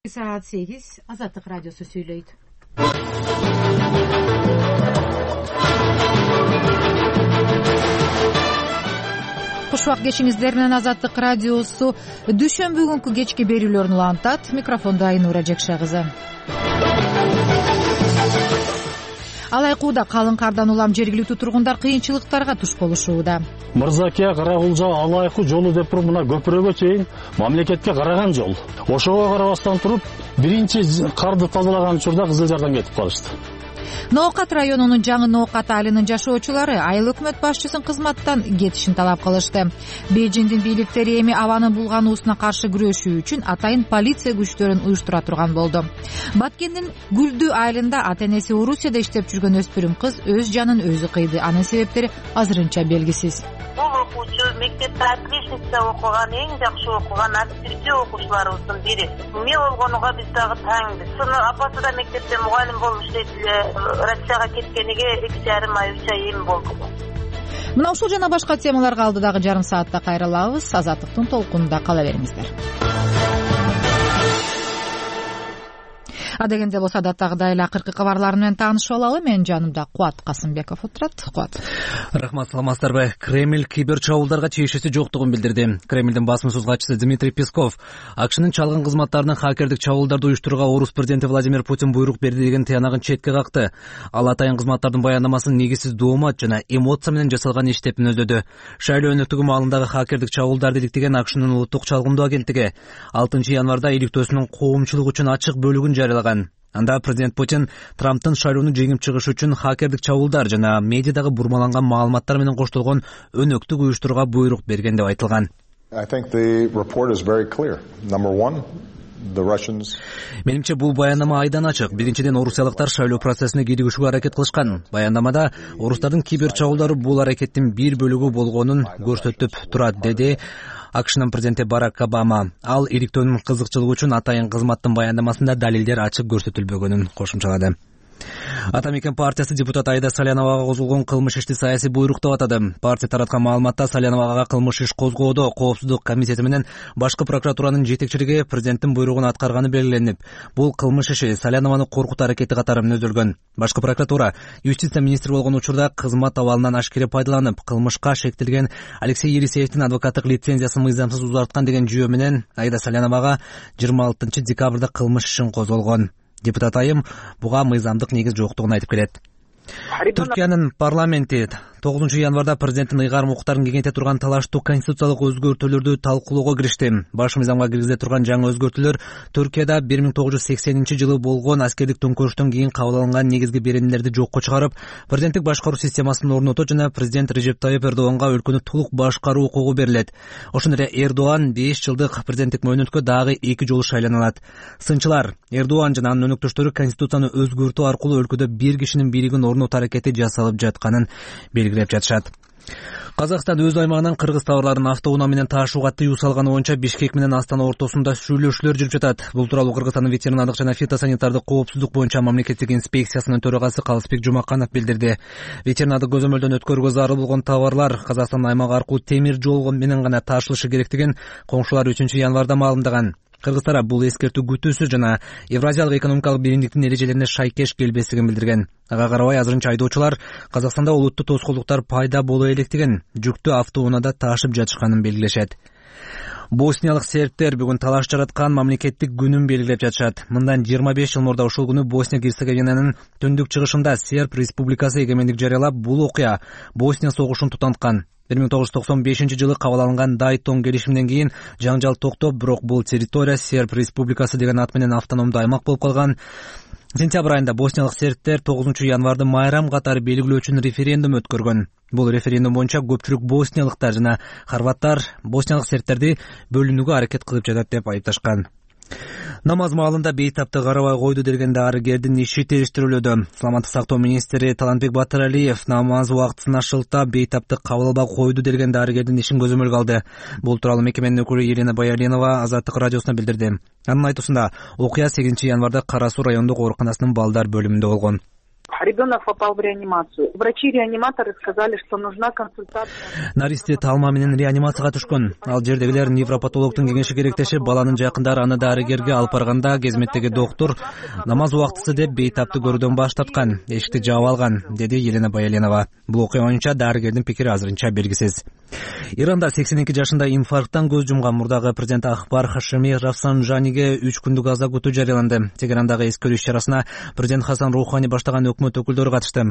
Saat 8 Azatlık Radyosu söyleydi. Кушвак кечиңиздер менен Азаттык радиосу дүшөмбү күнкү кечки берүүлөрүн улантат. Микрофондо Айнура Жекше кызы. Алайкууда калың кардан улам жергиликтүү тургундар кыйынчылыктарга туш болушууда. Мырзакия Карагулжа Алайкуу жолу деп туруп мына көпүрөгө чейин мамлекетке караган жол. Ошого карабастан туруп биринчи карды тазалаган учурда Кызыл Жардам кетип калышты. Ноокат районунун жаңы Ноокат айылынын жашоочулары айыл өкмөт башчысынын кызматтан кетишин талап кылышты. Бейжиңдин бийликтери эми абанын булгануусуна каршы күрөшүү үчүн атайын полиция күчтөрүн уюштура турган болду. Баткендин Гүлдүү айылында ата-энеси Орусияда иштеп жүргөн өспүрүм кыз өз жанын өзү кыйды. Анын себептери азырынча белгисиз. Бул окуучу мектепте отличница окуган, эң жакшы окуган активдүү окуучуларыбыздын бири. Эмне болгонуга биз дагы таңбыз. Апасы да мектепте мугалим болуп иштейт эле. Россияга кеткениге 2,5 ай 3 ай эми болду. Мына ушул жана башка темаларга алдыдагы жарым саатта кайрылабыз. Азаттыктын толкунунда кала бериңиздер. Адегенде болсо адаттагыдай эле акыркы кабарлар менен таанышып алалы. Менин жанымда Кубат Касымбеков отурат. Кубат. Рахмат, саламатсыздарбы. Кремль кибер чабуулдарга тиешеси жоктугун билдирди. Кремлдин басмасөз катчысы Дмитрий Песков АКШнын чалгын кызматтарынын хакердик чабуулдарды уюштурууга орус президенти Владимир Путин буйрук берди деген тыянагын четке какты. Ал атайын кызматтардын баяндамасын негизсиз доомат жана эмоция менен жасалган иш деп мүнөздөдү. Шайлоо өнөктүгү маалындагы хакердик чабуулдарды иликтеген АКШнын улуттук чалгындоо агенттиги 6 январда иликтөөсүнүн коомчулук үчүн ачык бөлүгүн жарыялаган. Анда президент Путин Трамптын шайлоону жеңип чыгышы үчүн хакердик чабуулдар жана медиадагы бурмаланган маалыматтар менен коштолгон өнөктүк уюштурууга буйрук берген деп айтылган. Менимче бул баяндама айдан ачык. Биринчиден, орусиялыктар шайлоо процессине киригишүүгө аракет кылышкан. Баяндамада орустардын кибер чабуулдары бул аракеттин бир бөлүгү болгонун көрсөтүп турат, деди АКШнын президенти Барак Обама. Ал иликтөөнүн кызыкчылыгы үчүн атайын кызматтын баяндамасында далилдер ачык көрсөтүлбөгөнүн кошумчалады. Атамекен партиясы депутат Айда Саляновага козголгон кылмыш ишти саясий буйрук деп атады. Партия тараткан маалыматта Саляновага кылмыш иш козгоодо коопсуздук комитети менен башкы прокуратуранын жетекчилиги президенттин буйругун аткарганы белгиленип, бул кылмыш иши Салянованы коркутуу аракети катары мүнөздөлгөн. Башкы прокуратура юстиция министри болгон учурда кызмат абалынан ашкере пайдаланып, кылмышка шектелген Алексей Ересеевдин адвокаттык лицензиясын мыйзамсыз узарткан деген жүйө менен Айда Саляновага 26 декабрда кылмыш ишин козголгон. Депутат айым буга мыйзамдык негиз жоктугун айтып келет. Түркиянын парламенти 9 январда президенттин ыйгарым укуктарын кеңейте турган талаштуу конституциялык өзгөртүүлөрдү талкуулоого киришти. Баш мыйзамга киргизиле турган жаңы өзгөртүүлөр Түркияда 1980-жылы болгон аскердик төңкөрүштөн кийин кабыл алынган негизги беренелерди жокко чыгарып, президенттик башкаруу системасын орнотот жана президент Режеп Тайып Эрдоганга өлкөнү толук башкаруу укугу берилет. Ошондой эле Эрдоган 5 жылдык президенттик мөөнөткө дагы 2 жолу шайлана алат. Сынчылар Эрдоган жана анын өнөктөштөрү конституцияны өзгөртүү аркылуу өлкөдө бир кишинин бийлигин орнотуу аракети жасалып жатканын белгилеп жатышат. Казакстан өз аймагынан кыргыз товарларын автоунаа менен таашууга тыюу салганы боюнча Бишкек менен Астана ортосунда сүйлөшүүлөр жүрүп жатат. Бул тууралуу Кыргызстандын ветеринардык жана фитосанитардык коопсуздук боюнча мамлекеттик инспекциясынын төрагасы Калысбек Жумаканов билдирди. Ветеринардык көзөмөлдөн өткөрүүгө зарыл болгон товарлар Казакстан аймагы аркылуу темир жол менен гана таашылышы керектигин коңшулар 3 январда маалымдаган. Кыргыз тарап бул эскертүү күтүүсүз жана Евразиялык экономикалык биримдиктин эрежелерине шайкеш келбестигин билдирген. Ага карабай азырынча айдоочулар Казакстанда олуттуу тоскоолдуктар пайда боло электигин, жүктү автоунаада таашып жатышканын белгилешет. Босниялык сербтер бүгүн талаш жараткан мамлекеттик күнүн белгилеп жатышат. Мындан 25 жыл мурда ушул күнү Босния-Герцеговинанын түндүк чыгышында Серб республикасы эгемендик жарыялап, бул окуя Босния согушун тутанткан. 1995 кабыл алынган Дайтон келишиминен кийин жаңжал токтоп, бирок бул территория Серб республикасы деген ат менен автономдуу аймак болуп калган. Сентябрь айында босниялык сербтер 9 январды майрам катары белгилөө үчүн референдум өткөргөн. Бул референдум боюнча көпчүлүк босниялыктар жана хорваттар босниялык сербтерди бөлүнүүгө аракет кылып жатат деп айыпташкан. Намаз маалында бейтапты карабай койду деген дарыгердин иши териштирилүүдө. Саламаттык сактоо министри Талантбек Батыралиев намаз убактысын ашылтап бейтапты кабыл албай койду деген дарыгердин ишин көзөмөлгө алды. Бул тууралуу мекеменин өкүлү Елена Баяленова Азаттык радиосуна билдирди. Анын айтуусунда окуя 8 январда Кара Суу райондук ооруканасынын балдар бөлүмүндө болгон. ребенок попал в реанимацию. Врачи-реаниматоры сказали, что нужна консультация. Наристи талма менен реанимацияга түшкөн. Ал жердегилер невропатологдун кеңеши керектешип, баланын жакындары аны дарыгерге алып барганда кезметтеги доктур намаз убактысы деп бейтапты көрүүдөн баш тарткан, эшикти жаап алган, деди Елена Баяленова. Бул окуя боюнча дарыгердин пикири азырынча белгисиз. Иранда 82 жашында инфаркттан көз жумган мурдагы президент Акбар Хашими Рафсанджаниге 3 күндүк аза күтүү жарыяланды. Тегерандагы эскерүү иш-чарасына президент Хасан Рухани баштаган өкмөт өкүлдөрү катышты.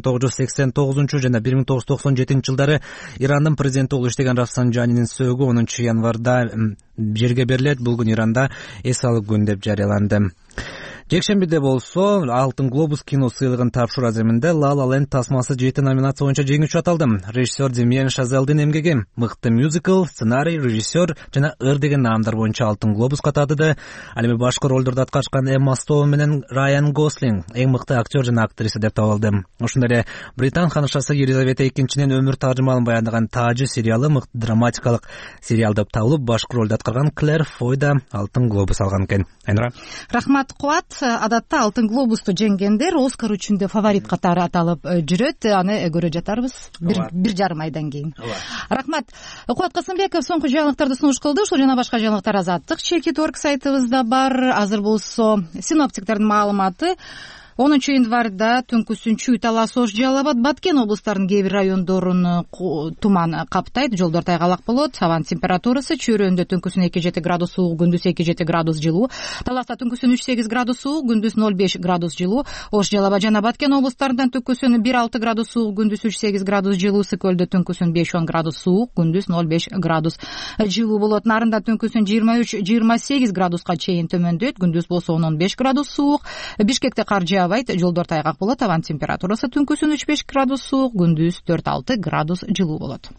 1989 жана 1997 жылдары Ирандын президенти болуп иштеген Рафсанджанинин сөөгү 10 январда жерге берилет. Бул күн Иранда эс алуу күн деп жарыяланды. Жекшембиде болсо Алтын глобус кино сыйлыгын тапшыруу аземинде La La Land тасмасы 7 номинация боюнча жеңүүчү аталды. Режиссер Демьен Шазелдин эмгеги мыкты мюзикл, сценарий, режиссер жана ыр деген наамдар боюнча Алтын глобуска татыды. Ал эми башкы ролдорду аткарышкан Эмма Стоун менен Райан Гослинг эң мыкты актер жана актриса деп табылды. Ошондой эле Британ ханышасы Елизавета II өмүр тажрыйбалын баяндаган Тажы сериалы мыкты драматикалык сериал деп табылып, башкы ролду аткарган Клэр Фой да Алтын глобус алган экен. Айнура. Рахмат Кубат. Адатта Алтын глобусту жеңгендер Оскар үчүн фаворит катары аталып жүрөт. Аны көрө жатарбыз бир жарым айдан кийин. Рахмат. Кубат Касымбеков соңку жаңылыктарды сунуш кылды. Ушул жана башка жаңылыктар Азаттык Чекит.орг сайтыбызда бар. Азыр болсо синоптиктердин маалыматы 10 январда түнкүсүн Талас, Ош, Жалал Абад, Баткен облустарынын кээ бир райондорун туман каптайт, жолдор тайгалак болот. Абанын температурасы Чөйрөндө түнкүсүн 2-7 градус суук, күндүз 2-7 градус жылуу. Таласта түнкүсүн 3-8 градус суук, күндүз 0-5 градус жылуу. Ош, Жалал Абад жана Баткен облустарынан түнкүсүн 1-6 градус суук, күндүз 3-8 градус жылуу. Сыкөлдө түнкүсүн 5-10 градус суук, күндүз 0-5 градус жылуу болот. Нарында түнкүсүн 23-28 градуска чейин төмөндөйт, күндүз болсо 10-15 градус суук. Бишкекте кар жолдор тайгак болот. Абанын температурасы түнкүсүн 3-5 градус суук, күндүз 4-6 градус жылуу болот.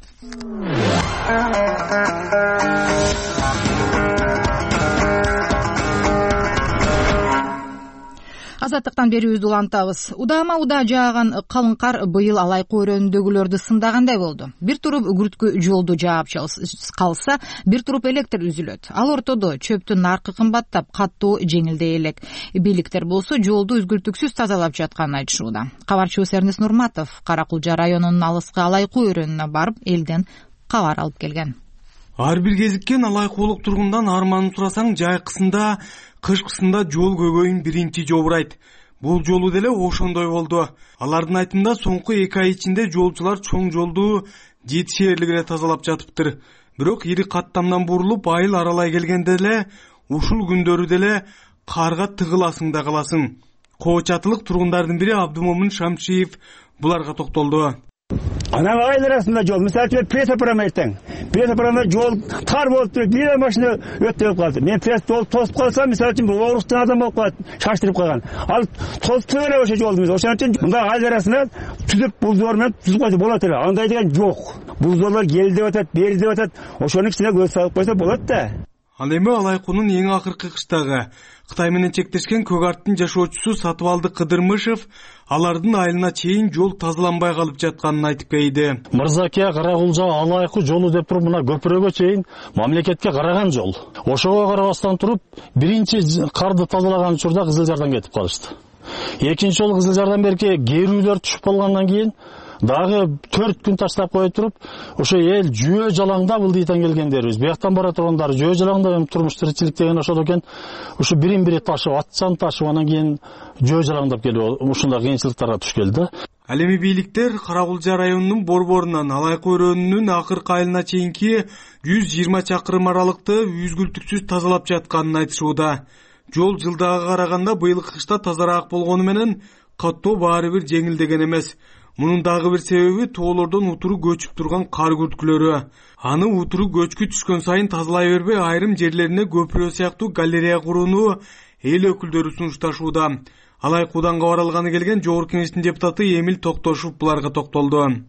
Азаттыктан берүүбүздү улантабыз. Удама-уда жааган калың кар быйыл Алайкы өрөөнүндөгүлөрдү сындагандай болду. Бир туруп күрткү жолду жаап калса, бир туруп электр үзүлөт. Ал ортодо чөптүн наркы кымбаттап, каттоо жеңилдей элек. Бийликтер болсо жолду үзгүлтүксүз тазалап жатканын айтышууда. Кабарчыбыз Эрнес Нурматов Каракулжа районунун алыскы Алайкы өрөөнүнө барып, элден кабар алып келген. Ар бир кезиккен алайкуулук тургундан арманын сурасаң, жайкысында, кышкысында жол көбөйүн биринчи жобурайт. Бул жолу деле ошондой болду. Алардын айтымында соңку 2 ай ичинде жолчулар чоң жолду жетишээрлик эле тазалап жатыптыр. Бирок ири каттамдан бурулуп айыл аралай келгенде эле ушул күндөрү деле карга тыгыласың да каласың. Коочатылык тургундардын бири Абдумомун Шамшиев буларга токтолду. Ana aylar arasında yol. Mesela pres aparamaysan. Pres aparamay yol tar bolup turup bir maşina ötüp kaldı. Men pres tozup kalsam mesela bu oruçtan adam bolup kaldı. Şaştırıp kalgan. Al tozup öyle oşa yolumuz. Oşan için bunda aylar arasında tüzüp buzdormen tüzüp koysa bolat ele. Anday degen yok. Buzdorlar geldi de ötet, berdi de ötet. Oşanın içine göz salıp koysa bolat da. Ал эми Алайкунун эң акыркы кыштагы Кытай менен чектешкен көк арттын жашоочусу Сатыбалды Кыдырмышев алардын айылына чейин жол тазаланбай калып жатканын айтып берди. Мырзакия Каракулжа Алайкы жолу деп туруп мына көпүрөгө чейин мамлекетке караган жол. Ошого карабастан туруп биринчи карды тазалаган учурда Кызыл Жардан кетип калышты. Экинчи жолу Кызыл Жардан берки керүүлөр түшүп калгандан кийин дагы 4 күн таштап коюп туруп, ошо эл жөө жалаңдап ылдыйтан келгендерибиз. Бияктан бара тургандар жөө жалаңдап турмуш тиричилик деген ошол экен. Ушу бирин-бири ташып, атчан ташып, анан кийин жөө жалаңдап келип, ушундай кыйынчылыктарга туш келди. Ал эми бийликтер Каракулжа районунун борборунан Алайкы өрөөнүнүн акыркы айылына чейинки 120 чакырым аралыкты үзгүлтүксүз тазалап жатканын айтышууда. Жол жылдагы караганда быйылкы кышта тазараак болгону менен каттоо баары бир жеңилдеген эмес. Мунун дагы бир себеби тоолордон утуру көчүп турган кар күрткүлөрү. Аны утуру көчкү түшкөн сайын тазалай бербей, айрым жерлерине көпүрө сыяктуу галерея курууну эл өкүлдөрү сунушташууда. Алайкудан кабар алганы келген Жогорку Кеңештин депутаты Эмил Токтошов буларга токтолду.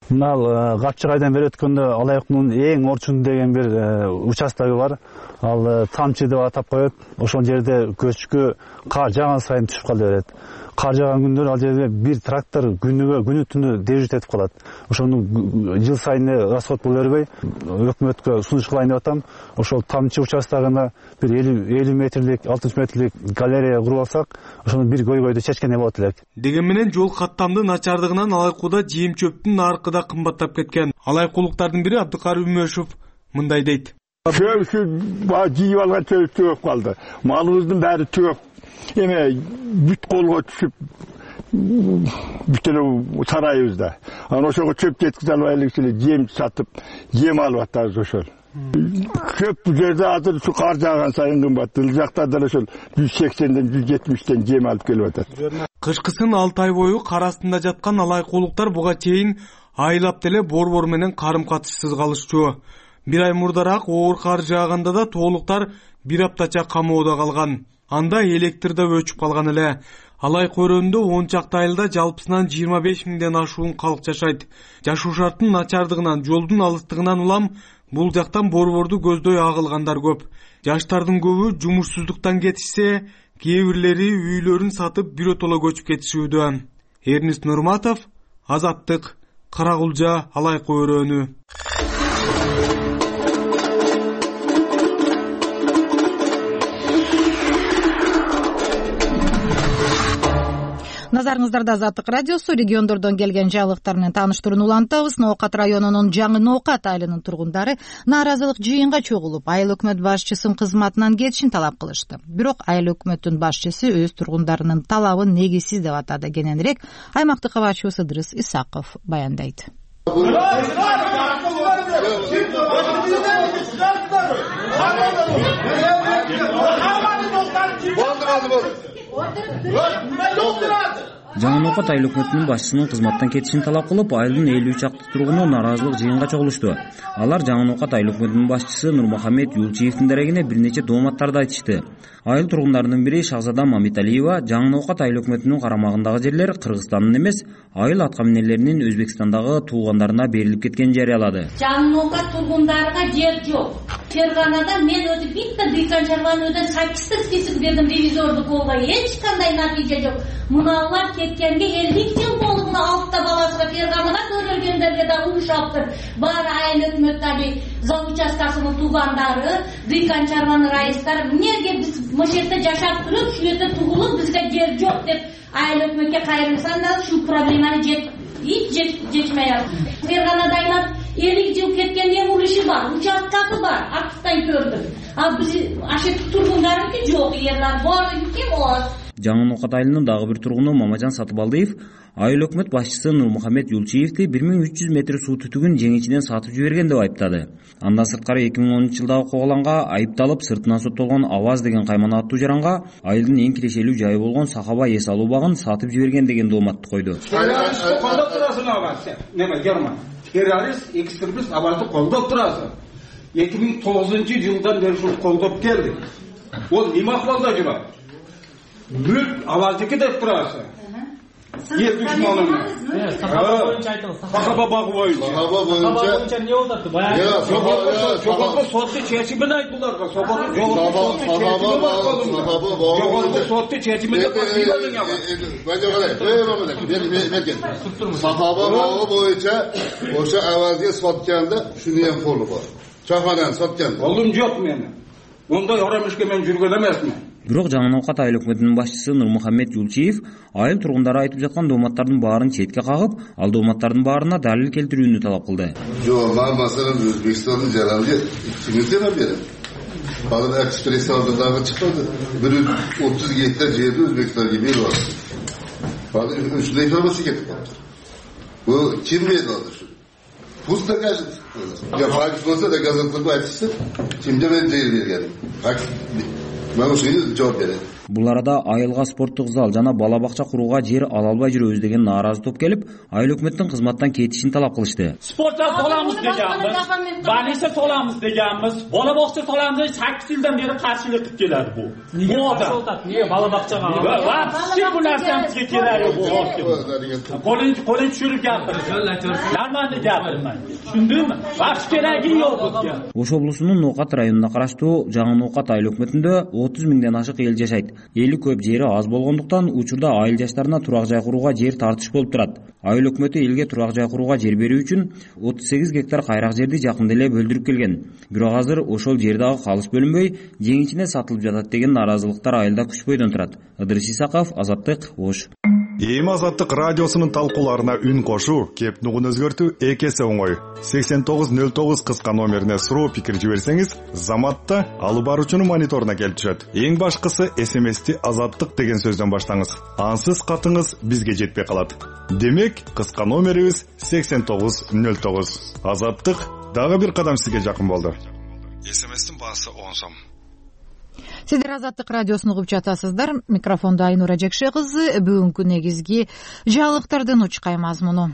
Мына Капчык айдан бери өткөндө Алайыктын эң орчун деген бир участогу бар. Ал тамчы деп атап коет. Ошол жерде көчкү кар жааган сайын түшүп кала берет. Кар жааган күндөрү ал жерде бир трактор күнү түнү дежурить этип калат. Ошону жыл сайын расход боло бербей, өкмөткө сунуш кылайын деп атам. Ошол тамчы участогуна бир 50 метрлик, 60 метрлик галерея куруп алсак, ошону бир көйгөйдү чечкенде болот элек. Деген менен жол каттамдын начардыгынан Алайкууда жем чөптүн наркы да кымбаттап кеткен. Алайкулуктардын бири Абдыкарым Үмөшев мындай дейт. Көбүсү жийип алган чөп төгүп калды. Малыбыздын баары төгүп, эме бүт колго түшүп, бүт эле сарайыбызда. Анан ошого чөп жеткизе албайлык үчүн жем сатып, жем алып атабыз ошол. Көп жерде азыр ушу кар жааган сайын кымбат. Ыл жакта да ошол 180ден 170ден жем алып келип атат. Кышкысын 6 ай бою кар астында жаткан алайкулуктар буга чейин айлап деле борбор менен карым-катышсыз калышчу. Бир ай мурдараак оор кар жааганда да тоолуктар бир аптача камоодо калган. Анда электр да өчүп калган эле. Алайкы өрөөнүндө 10 чакты айылда жалпысынан 25 миңден ашуун калк жашайт. Жашоо шарттын начардыгынан, жолдун алыстыгынан улам бул жактан борборду көздөй агылгандар көп. Жаштардын көбү жумушсуздуктан кетишсе, кээ бирлери үйлөрүн сатып биротоло көчүп кетишүүдө. Эрнис Нурматов, Азаттык, Карагулжа, Алайкы өрөөнү. Назарыңыздарда Азаттык радиосу региондордон келген жаңылыктар менен тааныштырууну улантабыз. Ноокат районунун Жаңы Ноокат айылынын тургундары нааразылык жыйынга чогулуп, айыл өкмөт башчысынын кызматынан кетишин талап кылышты. Бирок айыл өкмөттүн башчысы өз тургундарынын талабын негизсиз деп атады. Кененирээк аймактык кабарчыбыз Ыдырыс Исаков баяндайт. Жаңы Ноокат айыл өкмөтүнүн башчысынын кызматтан кетишин талап кылып, айылдын 53 чакты тургуну нааразылык жыйынга чогулушту. Алар Жаңы Ноокат айыл өкмөтүнүн башчысы Нурмухаммед Юлчиевдин дарегине бир нече дооматтарды айтышты. Айыл тургундарынын бири Шахзада Мамиталиева Жаңы Ноокат айыл өкмөтүнүн карамагындагы жерлер Кыргызстандын эмес, айыл аткаминерлеринин Өзбекстандагы туугандарына берилип кеткенин жарыялады. Жаңы Ноокат тургундарга жер жок. Ферганада мен өзү битте дыйкан чарбанын сачтык список бердим ревизорду колго. Эч кандай натыйжа жок. Муналар кеткенге 50 жыл болду. Муна алтта баласына Ферганада көрөлгөндөргө да уруш алыптыр. Баары айыл өкмөттөгү зал участкасынын туугандары, дыйкан чарбанын раистары эмнеге биз мышетте жашап туруп, şu жерде тугулуп бизге жер жок деп айыл өкмөткө кайрылсаң да şu проблеманы жетмей атат. Ферганада 50 жыл кеткенден уруши бар, участкасы бар, актан көрдүм. А биз ашет тургундарыбы жок, ерлер бар экен о. Жаңы Ноокат айылынын дагы бир тургуну Мамажан Сатыбалдыев айыл өкмөт башчысы Нурмухаммед Юлчиевди 1300 метр суу түтүгүн жеңичинен сатып жиберген деп айыптады. Андан сырткары 2010 жылдагы коголанга айыпталып сыртынан соттолгон Аваз деген каймана аттуу жаранга айылдын эң кирешелүү жайы болгон Сахаба эс алуу багын сатып жиберген деген дооматты койду. Колдоп турасың Аваз. Неме Герман. Террорист, экстремист Авазды колдоп турасың. 2009 жылдан бери ушул колдоп келди. Ол неме акыбалда жүрөт? Бүт Аваздыкі деп тұрасы. Ел düşmanını. Sahaba boyunca aytılır. Sahaba bağı boyunca. Sahaba boyunca ne oldu? Sokakta sotlu çeşimini ayttılar. Sokakta çeşimini var kolunda. Sokakta sotlu çeşimini bakıyordun ya. Sahaba bağı boyunca o'sha Avazga sotganda shuni ham qo'li bor. Choyxonani sotganda. Qo'lim yo'q meni. Onday oramışga men жүргөн эмесмин. Бирок Жаңы Ноокат айыл өкмөтүнүн башчысы Нурмухаммед Юлчиев айыл тургундары айтып жаткан дооматтардын баарын четке кагып, ал дооматтардын баарына далил келтирүүнү талап кылды. Жок, мен маселен Өзбекстандын жаранга 2 миң берем. Баары экспресс дагы чыкты. 130 гектар жерди Өзбекстанга берип атты. Баары ушундай информация кетип калды. Бул ким берди аны? Пусть докажет. Я факт болса доказательство айтышты. Кимде мен жер бергеним? Факт. Мен ошого жооп берем. Бул арада айылга спорттук зал жана бала бакча курууга жер ала албай жүрөбүз деген нааразы топ келип, айыл өкмөттүн кызматтан кетишин талап кылышты. Спортта соламыз дегенбиз, больница соламыз дегенбиз, бала бакча соламыз, 8 жылдан бери каршылык кылып келет бул. Эмне бала бакчага? Вообще бул нерсе кереги бул. Колен түшүрүп жатыр. Нормально жатырмын. Түшүндүңбү? Вообще кереги жок. Ош облусунун Ноокат районуна караштуу Жаңы Ноокат айыл өкмөтүндө 30 миңден ашык эл жашайт. Эли көп жери аз болгондуктан учурда айыл жаштарына турак жай курууга жер тартыш болуп турат. Айыл өкмөтү элге турак жай курууга жер берүү үчүн 38 гектар кайрак жерди жакында эле бөлдүрүп келген. Бирок азыр ошол жер дагы калыс бөлүнбөй, жеңичине сатылып жатат деген нааразылыктар айылда күчпөйдөн турат. Ыдырыс Исаков, Азаттык, Ош. Эми Азаттык радиосунун талкууларына үн кошуу, кеп нугун өзгөртүү экесе оңой. 8909 кыска номерине суроо пикир жиберсеңиз, заматта алып баруучунун мониторуна келип түшөт. Эң башкысы СМСти Азаттык деген сөздөн баштаңыз. Ансыз катыңыз бизге жетпей калат. Демек, кыска номерибиз 8909. Азаттык дагы бир кадам сизге жакын болду. СМСтин баасы 10 сом. Сиздер Азаттык радиосун угуп жатасыздар. Микрофондо Айнура Жекше кызы. Бүгүнкү негизги жаңылыктардын учкай мазмуну.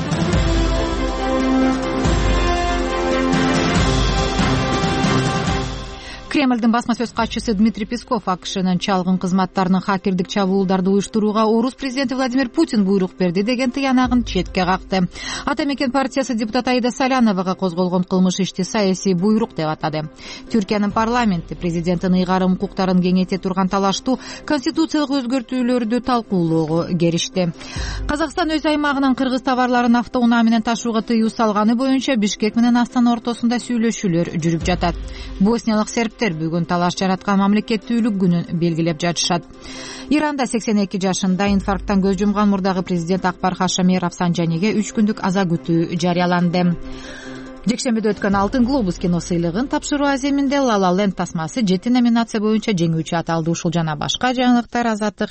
Кремлдин басма сөз катчысы Дмитрий Песков АКШнын чалгын кызматтарынын хакердик чабуулдарды уюштурууга орус президенти Владимир Путин буйрук берди деген тыянагын четке какты. Ата мекен партиясы депутаты Аида Саляновага козголгон кылмыш ишти саясий буйрук деп атады. Түркиянын парламенти президенттин ыйгарым укуктарын кеңейте турган талаштуу конституциялык өзгөртүүлөрдү талкуулоого киришти. Казакстан өз аймагынан кыргыз товарларын автоунаа менен ташууга тыюу салганы боюнча Бишкек менен Астана ортосунда сүйлөшүүлөр жүрүп жатат. Босниялык сербтер бүгүн талаш жараткан мамлекеттүүлүк күнүн белгилеп жатышат. Иранда 82 жашында инфаркттан көз жумган мурдагы президент Акбар Хашеми Рафсанжаниге 3 күндүк аза күтүү жарыяланды. Жекшембиде өткөн Алтын глобус кино сыйлыгын тапшыруу аземинде La La Land тасмасы 7 номинация боюнча жеңүүчү аталды. Ушул жана башка жаңылыктар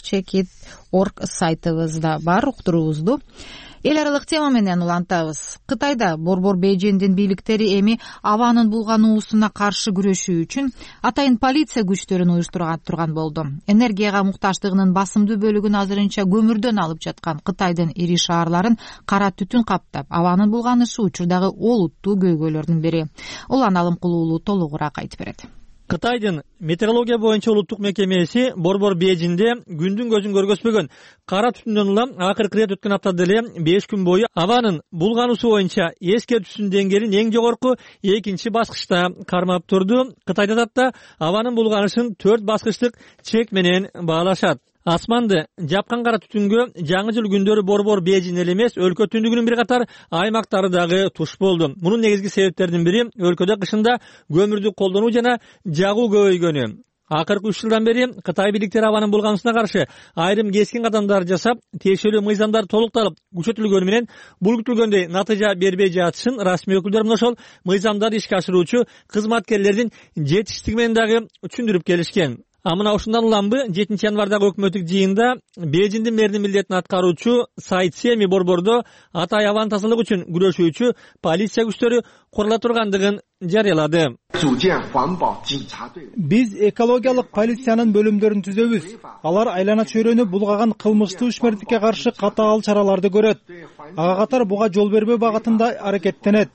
Азаттык.org сайтыбызда бар. Уктуруубузду эл аралык тема менен улантабыз. Кытайда борбор Бейжиңдин бийликтери эми абанын булган уусуна каршы күрөшүү үчүн атайын полиция күчтөрүн уюштурган болду. Энергияга муктаждыгынын басымдуу бөлүгүн азырынча көмүрдөн алып жаткан Кытайдын ири шаарларын кара түтүн каптап, абанын булганышы учурдагы олуттуу көйгөйлөрдүн бири. Улан Алымкулуулу толугураак айтып берет. Кытайдын метеорология боюнча улуттук мекемеси борбор Бейжиңде күндүн көзүн көргөзбөгөн кара түтүндөн улам акыркы ирет өткөн аптада эле 5 күн бою абанын булгануусу боюнча эскертүүсүнүн деңгээлин эң жогорку 2 баскычта кармап турду. Кытайда да абанын булганышын 4 баскычтык чек менен баалашат. Асманды жапкан кара түтүнгө жаңы жыл күндөрү борбор Бейжиң эле эмес, өлкө түндүгүнүн бир катар аймактары дагы туш болду. Мунун негизги себептеринин бири өлкөдө кышында көмүрдү колдонуу жана жагуу көбөйгөнү. Акыркы 3 жылдан бери Кытай бийликтери абанын булганышына каршы айрым кескин кадамдар жасап, тиешелүү мыйзамдар толукталып күчөтүлгөнү менен бул күтүлгөндөй натыйжа бербей жатышын расмий өкүлдөр мына ошол мыйзамдарды ишке ашыруучу кызматкерлердин жетишсиздиги менен дагы түшүндүрүп келишкен. Мына ушундан уламбы 7 январдагы өкмөттүк жыйында Бейжиңдин мэринин милдетин аткаруучу Цай Цземи борбордо атай абан тазалык үчүн күрөшүүчү полиция күчтөрү курула тургандыгын жарыялады. Биз экологиялык полициянын бөлүмдөрүн түзөбүз. Алар айлана чөйрөнү булгаган кылмыштуу ишмердикке каршы катаал чараларды көрөт. Ага катар буга жол бербөө багытында аракеттенет.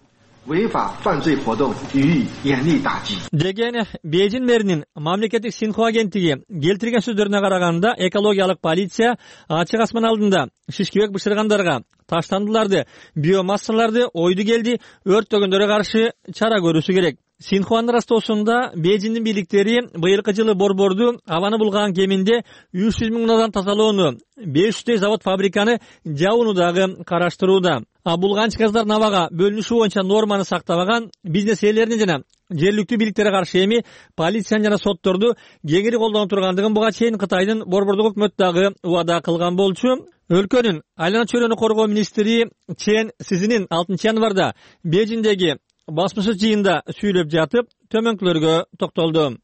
деген Бейжиң мэринин мамлекеттик Синхуа агенттиги келтирген сөздөрүнө караганда, экологиялык полиция ачык асман алдында шишкебек бышыргандарга, таштандыларды, биомассаларды, ойду келди өрттөгөндөргө каршы чара көрүүсү керек. Синхуанын растоосунда Бейжиңдин бийликтери быйылкы жылы борборду абаны булган кеминде 300 000 адам тазалоону, 500 завод фабриканы жабууну дагы караштырууда. Булганчы газдардын абага бөлүнүшү боюнча норманы сактабаган бизнес ээлерине жана жергиликтүү бийликтерге каршы эми полиция жана сотторду кеңири колдонуп тургандыгын буга чейин Кытайдын борбордук өкмөтү дагы убада кылган болчу. Өлкөнүн айлана чөйрөнү коргоо министри Чен Сизинин 6 январда Бейжиңдеги басма сөз жыйында сүйлөп жатып, төмөнкүлөргө токтолду.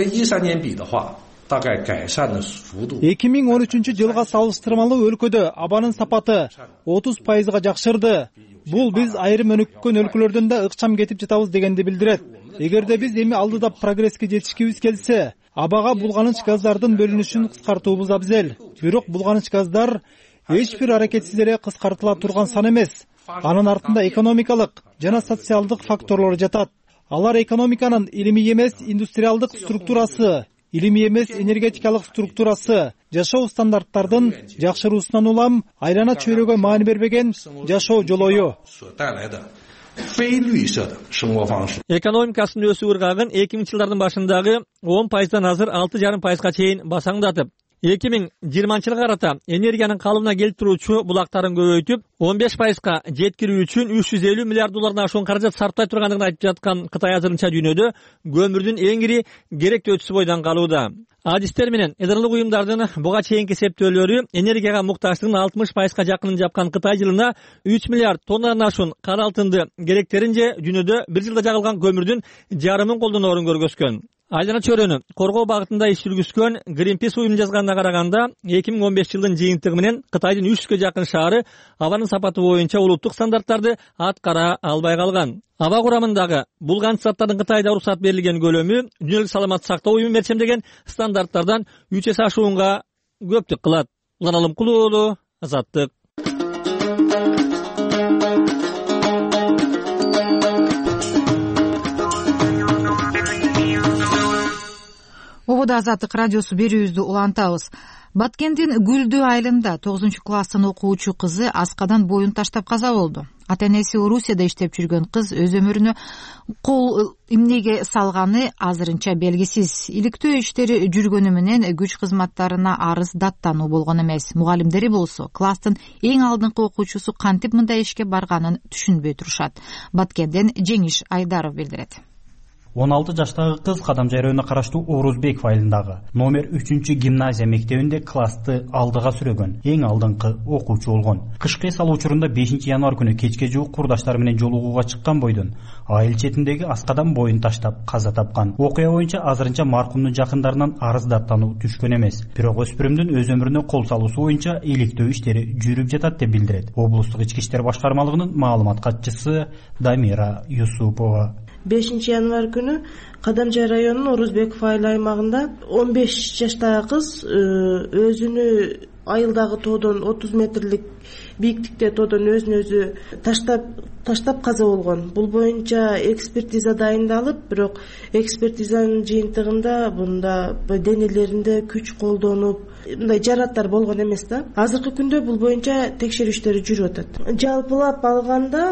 2013 жылга салыштырмалуу өлкөдө абанын сапаты 30%га жакшырды. Бул биз айрым өнүккөн өлкөлөрдөн да ыкчам кетип жатабыз дегенди билдирет. Эгерде биз эми алдыда прогресске жетишкибиз келсе, Абага булганыч газдардын бөлүнүшүн кыскартуубуз абзел. Бирок булганыч газдар эч бир аракетсиз эле кыскартыла турган сан эмес. Анын артында экономикалык жана социалдык факторлор жатат. Алар экономиканын илимий эмес индустриалдык структурасы, илимий эмес энергетикалык структурасы, жашоо стандарттардын жакшыруусунан улам айлана чөйрөгө маани бербеген жашоо жолою. Экономикасынын өсүү ыргагын 2000-жылдардын башындагы 10%дан азыр 6,5%га чейин басаңдатып, 2020-жылга карата энергиянын калыбына келтирүүчү булактарын көбөйтүп, 15%га жеткирүү үчүн 350 миллиард доллардан ашуун каражат сарптай тургандыгын айтып жаткан Кытай азырынча дүйнөдө көмүрдүн эң ири керектөөчүсү бойдон калууда. Адистер менен эдерлик уюмдардын буга чейинки эсептөөлөрү энергияга муктаждыгын 60%га жакынын жапкан Кытай жылына 3 миллиард тоннадан ашуун кара алтынды керектеринче дүйнөдө бир жылда жагылган көмүрдүн жарымын колдоноорун көргөзгөн. Айлана чөйрөнү коргоо багытында иш жүргүзгөн Greenpeace уюму жазганына караганда 2015 жылдын жыйынтыгы менен Кытайдын 300га жакын шаары абанын сапаты боюнча улуттук стандарттарды аткара албай калган. Аба курамындагы булганыч заттардын Кытайда уруксат берилген көлөмү Дүйнөлүк саламаттык сактоо уюму мерчемдеген стандарттардан 3 эсе ашуунга көптүк кылат. Улан Алымкулуу уулу, Азаттык. Обода Азаттык радиосу берүүбүздү улантабыз. Баткендин Гүлдүү айылында 9-класстын окуучу кызы аскадан боюн таштап каза болду. Ата-энеси Орусияда иштеп жүргөн кыз өз өмүрүнө кол эмнеге салганы азырынча белгисиз. Иликтөө иштери жүргөнү менен күч кызматтарына арыз даттануу болгон эмес. Мугалимдери болсо класстын эң алдыңкы окуучусу кантип мындай ишке барганын түшүнбөй турушат. Баткенден Жеңиш Айдаров билдирет. 16 жаштагы кыз Кадамжай районуна караштуу Орузбек айылындагы номер 3-гимназия мектебинде классты алдыга сүрөгөн эң алдыңкы окуучу болгон. Кышкы эс алуу учурунда 5 январь күнү кечке жуук курдаштары менен жолугууга чыккан бойдон айыл четиндеги аскадан боюн таштап каза тапкан. Окуя боюнча азырынча маркумдун жакындарынан арыз даттануу түшкөн эмес. Бирок өспүрүмдүн өз өмүрүнө кол салуусу боюнча иликтөө иштери жүрүп жатат деп билдирет облустук ички иштер башкармалыгынын маалымат катчысы Дамира Юсупова. 5 январь күнү Кадамжай районунун Орузбеков айыл аймагында 15 жаштагы кыз өзүнү айылдагы тоодон 30 метрлик бийиктикте тоодон өзүн өзү таштап каза болгон. Бул боюнча экспертиза дайындалып, бирок экспертизанын жыйынтыгында мында денелеринде күч колдонуп, мындай жараттар болгон эмес да. Азыркы күндө бул боюнча текшерүү иштери жүрүп атат. Жалпылап алганда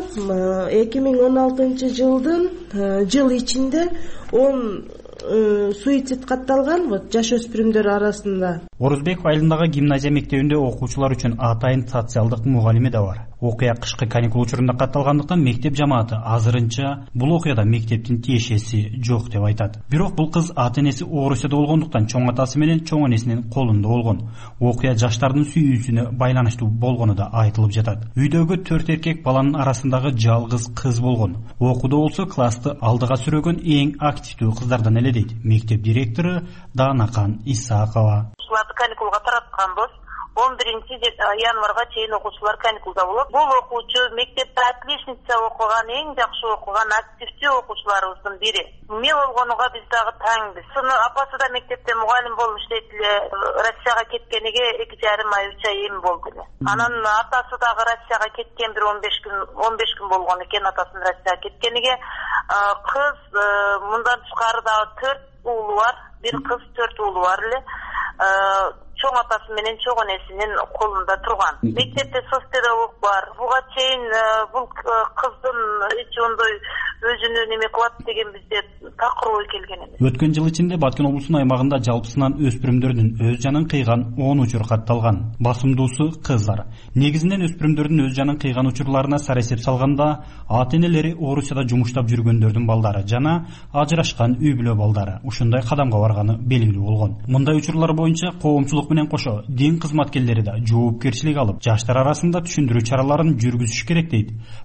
2016 жылдын жыл ичинде 10 суицид катталган жаш өспүрүмдөр арасында. Орузбек айылындагы гимназия мектебинде окуучулар үчүн атайын социалдык мугалими да бар. Окуя кышкы каникул учурунда катталгандыктан мектеп жамааты азырынча бул окуяда мектептин тиешеси жок деп айтат. Бирок бул кыз ата-энеси Орусияда болгондуктан чоң атасы менен чоң энесинин колунда болгон. Окуя жаштардын сүйүүсүнө байланыштуу болгону да айтылып жатат. Үйдөгү 4 эркек баланын арасындагы жалгыз кыз болгон. Окууда болсо классты алдыга сүрөгөн эң активдүү кыздардан эле дейт мектеп директору Данакан Исакова. Каникулга таратканбыз. 11 январга чейин окуучулар каникулда болот. Бул окуучу мектепте отличница окуган, эң жакшы окуган активдүү окуучуларыбыздын бири. Эме болгонуга биз дагы таңбыз. Апасы да мектепте мугалим болуп иштейт эле. Россияга кеткениге 2,5 ай 3 ай эми болду эле. Анан атасы дагы Россияга кеткен, бир 15 күн болгон экен атасынын Россияга кеткениге. Кыз мындан тышкары дагы 4 уулу бар. Бир кыз 4 уулу бар эле. Чоң атасы менен чоң энесинин колунда турган. Мектепте соцпедагог бар. Буга чейин бул кыздын эч ондой өзүнө неме кылат деген бизде такыруу келген эмес. Өткөн жыл ичинде Баткен облусунун аймагында жалпысынан өспүрүмдөрдүн өз жанын кыйган 10 учур катталган. Басымдуусу кыздар. Негизинен өспүрүмдөрдүн өз жанын кыйган учурларына саресеп салганда ата-энелери Орусияда жумуштап жүргөндөрдүн балдары жана ажырашкан үй бүлө балдары ушундай кадамга барганы белгилүү болгон. Мындай учурлар боюнча коомчулук менен кошо дин кызматкерлери да жоопкерчилик алып, жаштар арасында түшүндүрүү чараларын жүргүзүш керек дейт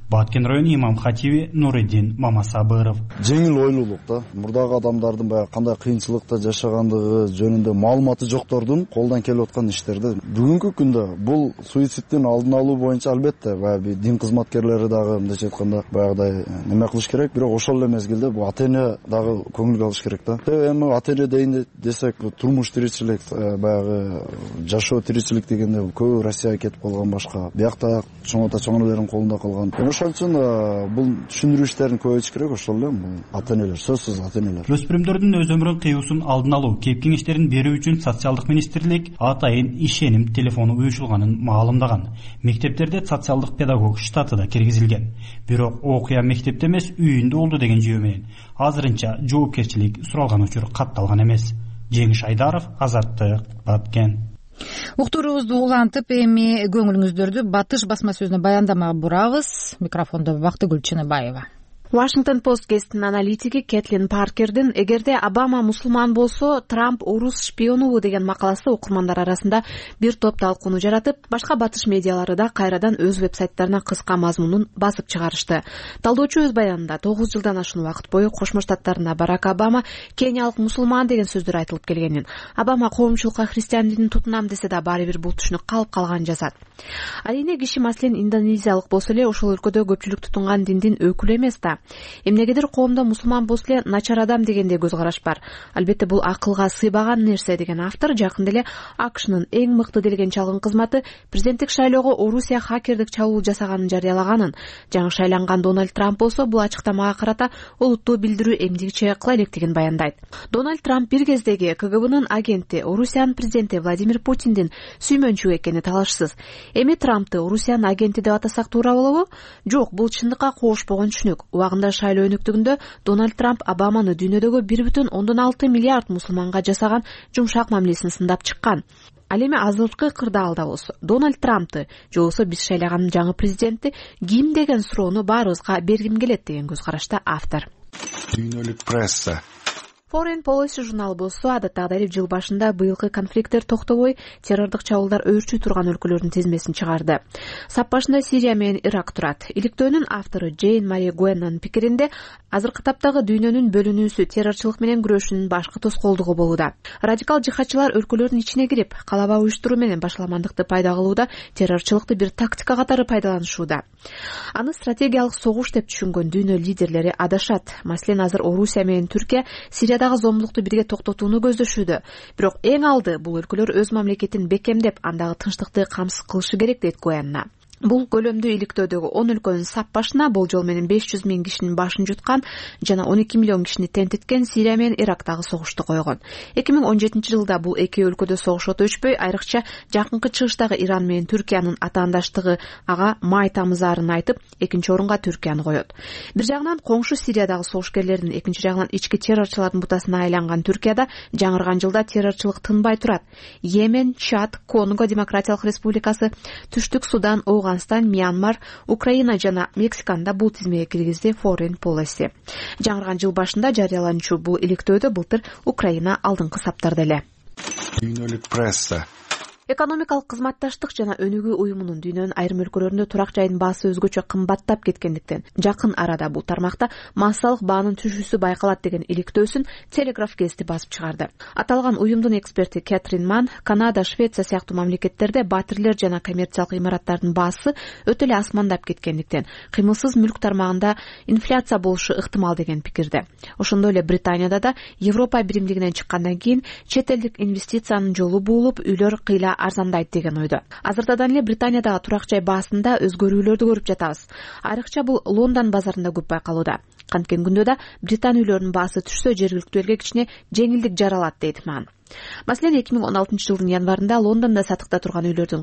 Баткен району имам хатиби Нуриддин Мамасабыров. Жеңил ойлуулук да. Мурдагы адамдардын баягы кандай кыйынчылыкта жашагандыгы жөнүндө маалыматы жоктордун колдон келип аткан иштерди. Бүгүнкү күндө бул суицидтин алдын алуу боюнча албетте баягы дин кызматкерлери дагы мындайча айтканда баягыдай неме кылыш керек, бирок ошол эле мезгилде бул ата-эне дагы көңүл алыш керек да. Эми ата-эне дейин десек, турмуш тиричилик, баягы жашоо тиричилик дегенде көбү Россияга кетип калган, башка биякта чоң ата чоң энелердин колунда калган. Ошол үчүн бул түшүндүрүү иштерин көбөйтүш керек. Ошол эле бул ата-энелер, сөзсүз ата-энелер. Өспүрүмдөрдүн өз өмүрүн кыюусун алдын алуу, кеп кеңештерин берүү үчүн социалдык министрлик атайын ишеним телефону уюшулганын маалымдаган. Мектептерде социалдык педагог штаты да киргизилген. Бирок окуя мектепте эмес, үйүндө болду деген жөө менен азырынча жоопкерчилик суралган учур катталган эмес. Жеңиш Айдаров, Азаттык, Баткен. Уктуруубузду улантып, эми көңүлүңүздөрдү Батыш басма сөзүнө баяндамага бурабыз. Микрофондо Бактыгүл Чыныбаева. Washington Post гезитинин аналитиги Кэтлин Паркердин эгерде Обама мусулман болсо, Трамп орус шпионубу деген макаласы окурмандар арасында бир топ талкууну жаратып, башка батыш медиалары да кайрадан өз вебсайттарына кыска мазмунун басып чыгарышты. Талдоочу өз баянында 9 жылдан ашуун убакыт бою Кошмо Штаттарында Барак Обама кениялык мусулман деген сөздөр айтылып келгенин, Обама коомчулукка христиан динин тутунам десе да баары бир бул түшүнүк калып калганын жазат. Арийне киши маселен индонезиялык болсо эле ошол өлкөдө көпчүлүк тутунган диндин өкүлү эмес да. Эмнегедир коомдо мусулман болсо эле начар адам дегендей көз караш бар. Албетте бул акылга сыйбаган нерсе деген автор жакында эле АКШнын эң мыкты делген чалгын кызматы президенттик шайлоого Орусия хакердик чабуул жасаганын жарыялаганын, жаңы шайланган Дональд Трамп болсо бул ачыктамага карата олуттуу билдирүү эмдигиче кыла электигин баяндайт. Дональд Трамп бир кездеги КГБнын агенти, Орусиянын президенти Владимир Путиндин сүймөнчүгү экени талашсыз. Эми Трампты Орусиянын агенти деп атасак туура болобу? Жок, бул чындыкка кошпогон түшүнүк. Убагында шайлоо өнүктүгүндө Дональд Трамп Обаманы дүйнөдөгү 1,6 миллиард мусулманга жасаган жумшак мамилесин сындап чыккан. Ал эми азыркы кырдаалда болсо Дональд Трампты же болбосо биз шайлаган жаңы президентти ким деген суроону баарыбызга бергим келет деген көз карашта автор. Дүйнөлүк пресса. Foreign Policy журналы болсо адаттагыдай жыл башында быйылкы конфликттер токтобой, террордук чабуулдар өөрчүй турган өлкөлөрдүн тизмесин чыгарды. Сап башында Сирия менен Ирак турат. Иликтөөнүн автору Джейн Мари Гуэннанын пикиринде азыркы таптагы дүйнөнүн бөлүнүүсү террорчулук менен күрөшүүнүн башкы тоскоолдугу болууда. Радикал жихадчылар өлкөлөрдүн ичине кирип, калаба уюштуруу менен башаламандыкты пайда кылууда, террорчулукту бир тактика катары пайдаланышууда. Аны стратегиялык согуш деп түшүнгөн дүйнө лидерлери адашат. Маселен, азыр Орусия менен Түркия Сириядагы зомбулукту бирге токтотууну көздөшүүдө. Бирок эң алды бул өлкөлөр өз мамлекетин бекемдеп, андагы тынчтыкты камсыз кылышы керек дейт Гуэнна. Бул көлөмдүү иликтөөдөгү 10 өлкөнүн сап башына болжол менен 500 миң кишинин башын жуткан жана 12 миллион кишини тентиткен Сирия менен Ирактагы согушту койгон. 2017 жылда бул эки өлкөдө согуш оту өчпөй, айрыкча жакынкы чыгыштагы Иран менен Түркиянын атаандаштыгы ага май тамызаарын айтып, экинчи орунга Түркияны коет. Бир жагынан коңшу Сириядагы согушкерлердин, экинчи жагынан ички террорчулардын бутасына айланган Түркияда жаңырган жылда террорчулук тынбай турат. Йемен, Чад, Конго Демократиялык Республикасы, Түштүк Судан, Афганистан, Мьянмар, Украина жана Мексиканда бул тизмеге киргизди Foreign Policy. Жаңырган жыл башында жарыяланчу бул иликтөөдө былтыр Украина алдыңкы саптарда эле. Дүйнөлүк пресса. Экономикалык кызматташтык жана өнүгүү уюмунун дүйнөнүн айрым өлкөлөрүндө турак жайдын баасы өзгөчө кымбаттап кеткендиктен жакын арада бул тармакта массалык баанын түшүүсү байкалат деген иликтөөсүн Телеграф гезити басып чыгарды. Аталган уюмдун эксперти Кэтрин Ман Канада, Швеция сыяктуу мамлекеттерде батирлер жана коммерциялык имараттардын баасы өтө эле асмандап кеткендиктен кыймылсыз мүлк тармагында инфляция болушу ыктымал деген пикирде. Ошондой эле Британияда да Европа биримдигинен чыккандан кийин чет элдик инвестициянын жолу буулуп, үйлөр кыйла арзандайт деген ойдо. Азыртадан эле Британиядагы турак жай баасында өзгөрүүлөрдү көрүп жатабыз. Айрыкча бул Лондон базарында көп байкалууда. Канткен күндө да Британ үйлөрүнүн баасы түшсө, жергиликтүү элге кичине жеңилдик жаралат дейт Ман. Маселен, 2016 жылдын январында Лондондо сатыкта турган үйлөрдүн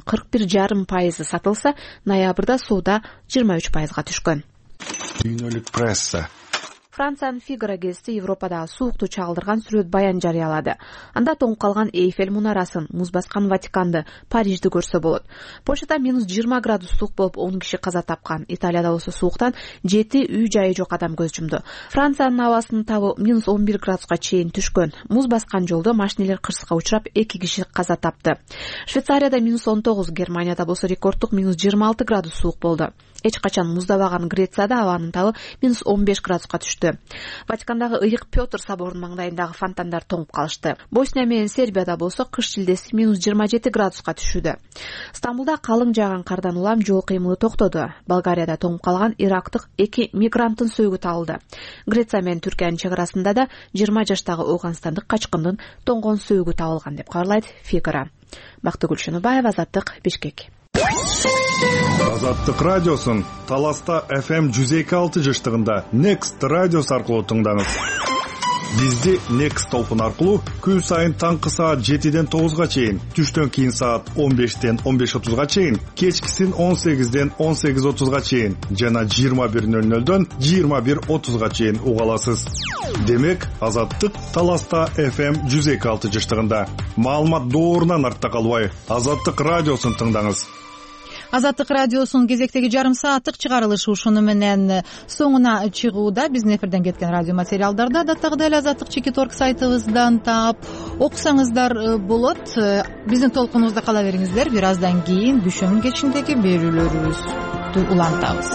41,5% сатылса, ноябрда сууда 23%га түшкөн. Дүйнөлүк пресса. Франциянын Фигара гезити Европадагы суукту чагылдырган сүрөт баян жарыялады. Анда тоңуп калган Эйфель мунарасын, муз баскан Ватиканды, Парижди көрсө болот. Польшада -20 градус суук болуп 10 киши каза тапкан. Италияда болсо сууктан 7 үй жайы жок адам көз жумду. Франциянын абасынын табы -11 градуска чейин түшкөн. Муз баскан жолдо машинелер кырсыкка учурап 2 киши каза тапты. Швейцарияда -19, Германияда болсо рекордтук -26 градус суук болду. Эч качан муздабаган Грецияда абанын табы -15 градуска түштү. Ватикандагы ыйык Петр соборунун маңдайындагы фонтандар тоңуп калышты. Босния менен Сербияда болсо кыш шилдеси -27 градуска түшүүдө. Стамбулда калың жааган кардан улам жол кыймылы токтоду. Болгарияда тоңуп калган ирактык 2 мигранттын сөөгү табылды. Греция менен Түркиянын чек арасында да 20 жаштагы Ооганстандык качкындын тоңгон сөөгү табылган деп кабарлайт Фигара. Бактыгүл Шыныбаева, Азаттык, Бишкек. Азаттык радиосун Таласта FM 102.6 жыштыгында Next радиос аркылуу тыңдаңыз. Бизди Next толкун аркылуу күн сайын таңкы саат 7ден 9га чейин, түштөн кийин саат 15ден 15:30га чейин, кечкисин 18ден 18:30га чейин жана 21:00дөн 21:30га чейин уга аласыз. Демек, Азаттык Таласта FM 102.6 жыштыгында. Маалымат доорунан артта калбай, Азаттык радиосун тыңдаңыз. Азаттык радиосунун кезектеги жарым сааттык чыгарылышы ушуну менен соңуна чыгууда. Биздин эфирден кеткен радио материалдарды адаттагыдай эле Азаттык.org сайтыбыздан таап окусаңыздар болот. Биздин толкунубузда кала бериңиздер. Бир аздан кийин дүйшөмүн кечиндеги берүүлөрүбүздү улантабыз.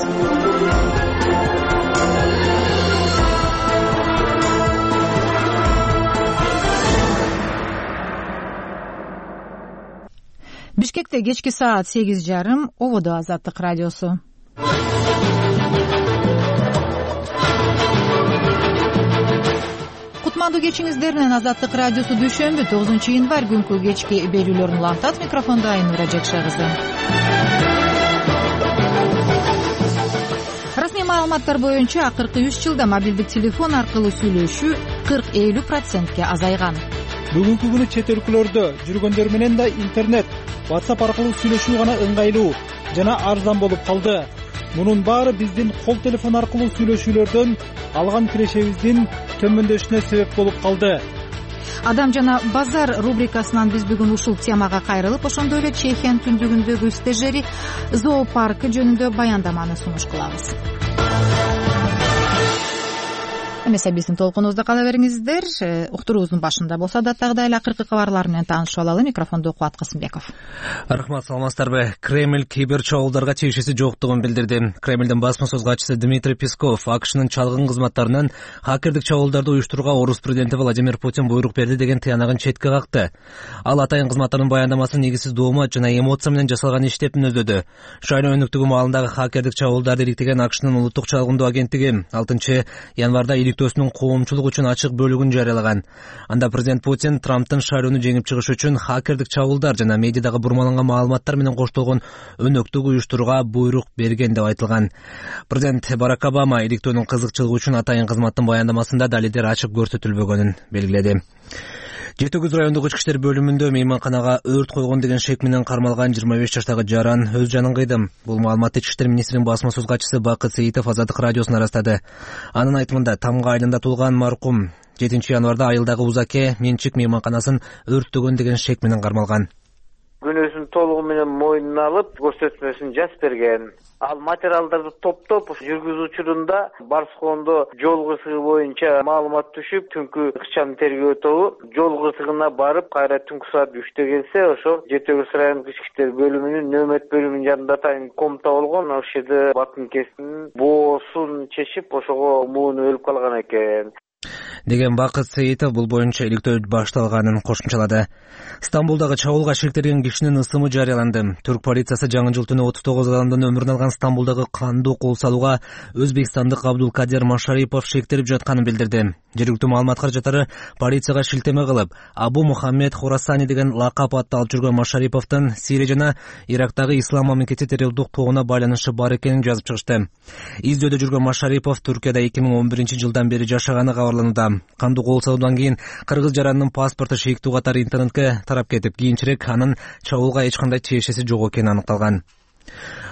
Бишкекте кечки саат 8:30, ободо Азаттык радиосу. Кутмандуу кечиңиздер менен Азаттык радиосу дүйшөмбү 9-январь күнкү кечки берүүлөрүн улантат. Микрофондо Айнура Жекше кызы. Расмий маалыматтар боюнча акыркы 3 жылда мобилдик телефон аркылуу сүйлөшүү 40-50%ке азайган. Бүгүнкү күнү чет өлкөлөрдө жүргөндөр менен да интернет, WhatsApp аркылуу сүйлөшүү гана ыңгайлуу жана арзан болуп калды. Мунун баары биздин кол телефон аркылуу сүйлөшүүлөрдөн алган кирешебиздин төмөндөшүнө себеп болуп калды. Адам жана базар рубрикасынан биз бүгүн ушул темага кайрылып, ошондой эле Чехиянын түндүгүндөгү стажери зоопаркы жөнүндө баяндаманы сунуш кылабыз. Эмесе биздин толкунубузда кала бериңиздер. Уктуруубуздун башында болсо адаттагыдай эле акыркы кабарлар менен таанышып алалы. Микрофондо Кубат Касымбеков. Рахмат, саламатсыздарбы? Кремль кибер чогулдарга тиешеси жоктугун билдирди. Кремлдин басма сөз катчысы Дмитрий Песков АКШнын чалгын кызматтарынан хакердик чогулдарды уюштурууга орус президенти Владимир Путин буйрук берди деген тыянагын четке какты. Ал атайын кызматтарынын баяндамасын негизсиз доомат жана эмоция менен жасалган иш деп мүнөздөдү. Шайлоо өнүктүгү маалындагы хакердик чогулдарды иликтеген АКШнын улуттук чалгындоо агенттиги 6-январда иликтөөсүнүн коомчулук үчүн ачык бөлүгүн жарыялаган. Анда президент Путин Трамптын шайлоону жеңип чыгыш үчүн хакердик чабуулдар жана медиадагы бурмаланган маалыматтар менен коштолгон өнөктүк уюштурууга буйрук берген деп айтылган. Президент Барак Обама иликтөөнүн кызыкчылыгы үчүн атайын кызматтын баяндамасында далилдер ачык көрсөтүлбөгөнүн белгиледи. Жети Күз райондук ички иштер бөлүмүндө мейманканага өрт койгон деген шек менен кармалган 25 жаштагы жаран өз жанын кыйды. Бул маалыматты ички иштер министринин басма сөз катчысы Бакыт Сейитов Азаттык радиосуна ырастады. Анын айтымында Тамга айылында туулган маркум 7-январда айылдагы Узаке менчик мейманканасын өрттөгөн деген шек менен кармалган. Күнөөсүн толугу менен мойнуна алып, көрсөтмөсүн жазып берген. Ал материалдарды топтоп жүргүзүү учурунда Барскондо жол кырсыгы боюнча маалымат түшүп, түнкү ыкчам тергөө тобу жол кырсыгына барып, кайра түнкү саат 3-тө келсе, ошо Жети Күз райондук ички иштер бөлүмүнүн нөөмөт бөлүмүнүн жанында атайын комта болгон. Ошол жерде бакынкесинин боосун чечип, ошого мууну өлүп калган экен деген Бакыт Сейитов бул боюнча иликтөө башталганын кошумчалады. Стамбулдагы чабуулга шектелген кишинин ысымы жарыяланды. Түрк полициясы жаңы жыл түнү 39 адамдын өмүрүн алган Стамбулдагы кандуу кол салууга өзбекстандык Абдулкадир Машарипов шектелип жатканын билдирди. Жергиликтүү маалымат каражаттары полицияга шилтеме кылып, Абу Мухаммед Хорасани деген лакап атты алып жүргөн Машариповдун Сирия жана Ирактагы ислам мамлекети террордук тобуна байланышы бар экенин жазып чыгышты. Издөөдө жүргөн Машарипов Түркияда 2011-жылдан бери жашаганы кабарланууда. Кандуу кол салуудан кийин кыргыз жаранынын паспорту шейиктүү катары интернетке тарап кетип, кийинчерээк анын чабуулга эч кандай тиешеси жок экени аныкталган.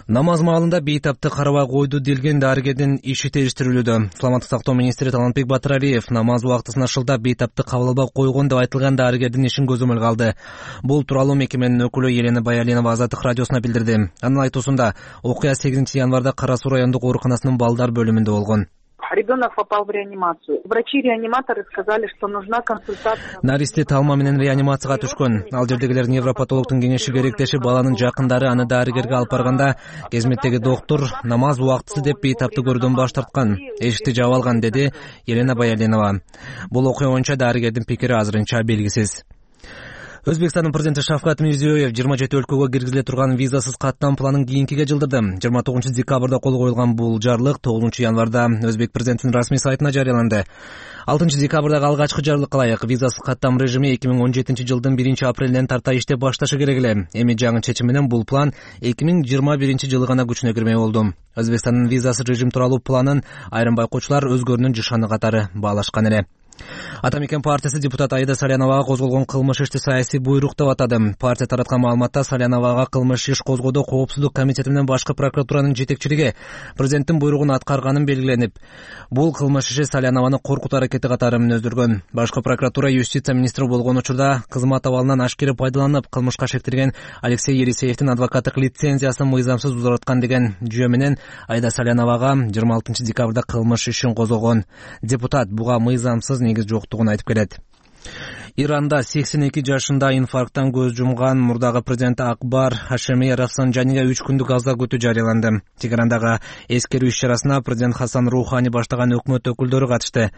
Намаз маалында бейтапты карабай койду делген дарыгердин иши териштирилүүдө. Саламаттык сактоо министри Талантбек Батыралиев намаз убактысын ашылда бейтапты кабыл албай койгон деп айтылган дарыгердин ишин көзөмөлгө алды. Бул тууралуу мекеменин өкүлү Елена Баялинова Азаттык радиосуна билдирди. Анын айтуусунда окуя 8 январда Кара Суу райондук ооруканасынын балдар бөлүмүндө болгон. Ребенок попал в реанимацию. Врачи-реаниматоры сказали, что нужна консультация. Наристе талма менен реанимацияга түшкөн. Ал жердегилер невропатологдун кеңеши керектешип баланын жакындары аны дарыгерге алып барганда кезметтеги доктор намаз убактысы деп бейтапты көрүүдөн баш тарткан. Эшикти жаап алган, деди Елена Баялинова. Бул окуя боюнча дарыгердин пикири азырынча белгисиз. Өзбекстандын президенти Шавкат Мирзиёев 27 өлкөгө киргизиле турган визасыз каттам планын кийинкиге жылдырды. 29 декабрда кол коюлган бул жарлык 9 январда Өзбек президентинин расмий сайтына жарыяланды. 6 декабрдагы алгачкы жарлыкка ылайык визасыз каттам режими 2017 жылдын 1 апрелинен тарта иштеп башташы керек эле. Эми жаңы чечим менен бул план 2021 жылы гана күчүнө кирмей болду. Өзбекстандын визасыз режим тууралуу планын айрым байкоочулар өздөрүнүн жышаны катары баалашкан эле. Атамекен партиясы депутат Аида Саляновага козголгон кылмыш ишти саясий буйрук деп атады. Партия тараткан маалыматта Саляновага кылмыш иш козгоодо коопсуздук комитети менен башкы прокуратуранын жетекчилиги президенттин буйругун аткарганын белгиленип, бул кылмыш иши Салянованы коркутуу аракети катары мүнөздөргөн. Башкы прокуратура юстиция министри болгон учурда кызмат абалынан ашкере пайдаланып кылмышка шектелген Алексей Елисеевдин адвокаттык лицензиясын мыйзамсыз узарткан деген жүйө менен Аида Саляновага 26 декабрда кылмыш ишин козгогон. Депутат буга мыйзамсыз негиз жоктугун айтып келет. Иранда 82 жашында инфаркттан көз жумган мурдагы президент Акбар Хашеми Рафсанжанига 3 күндүк аздак күтүү жарыяланды. Тегерандагы эскерүү иш-чарасына президент Хасан Рухани баштаган өкмөт өкүлдөрү катышты.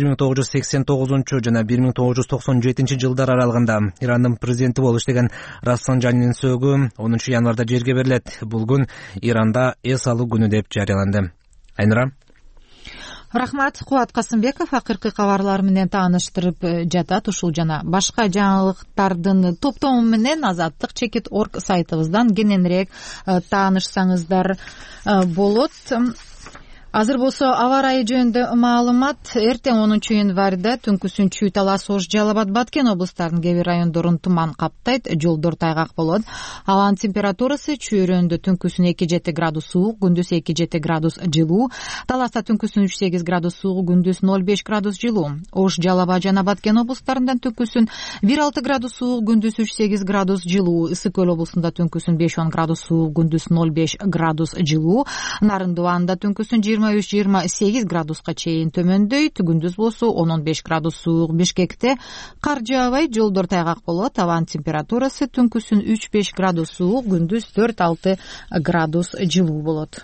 1989 жана 1997 жылдар аралыгында Ирандын президенти болуп иштеген Рафсанжанинин сөөгү 10 январда жерге берилет. Бул күн Иранда эс алуу күнү деп жарыяланды. Айнура. Рахмат. Кубат Касымбеков акыркы кабарлар менен тааныштырып жатат. Ушул жана башка жаңылыктардын топтому менен Азаттык.org сайтыбыздан кененирээк таанышсаңыздар болот. Азыр болсо аба ырайы жөнүндө маалымат. Эртең 10 январда түнкүсүн Талас, Ош, Жалал Абад, Баткен облустарынын кээ бир райондорун туман каптайт, жолдор тайгак болот. Абанын температурасы чүйрөндө түнкүсүн 2-7 градус суук, күндүз 2-7 градус жылуу. Таласта түнкүсүн 3-8 градус суук, күндүз 0-5 градус жылуу. Ош, Жалал Абад жана Баткен облустарында түнкүсүн 1-6 градус суук, күндүз 3-8 градус жылуу. Ысык Көл облусунда түнкүсүн 5-10 градус суук, күндүз 0-5 градус жылуу. Нарындыбанда түнкүсүн 23-28 градуска чейин төмөндөйт, күндүз болсо 10-15 градус суук. Бишкекте кар жаабайт, жолдор тайгак болот. Абанын температурасы түнкүсүн 3-5 градус суук, күндүз 4-6 градус жылуу болот.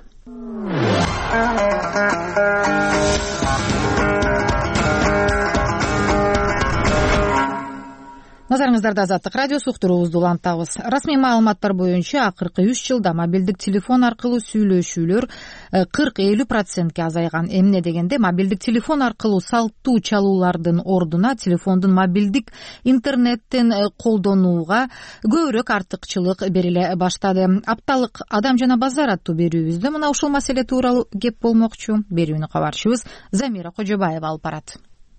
Назарыңыздарда Азаттык радиосу уктуруубузду улантабыз. Расмий маалыматтар боюнча акыркы 3 жылда мобилдик телефон аркылуу сүйлөшүүлөр 40-50%ке азайган. Эмне дегенде, мобилдик телефон аркылуу салттуу чалуулардын ордуна телефондун мобилдик интернеттин колдонууга көбүрөөк артыкчылык бериле баштады. Апталык Адам жана базар аттуу берүүбүздө мына ушул маселе тууралуу кеп болмокчу. Берүүнү кабарчыбыз Замира Кожобаева алып барат.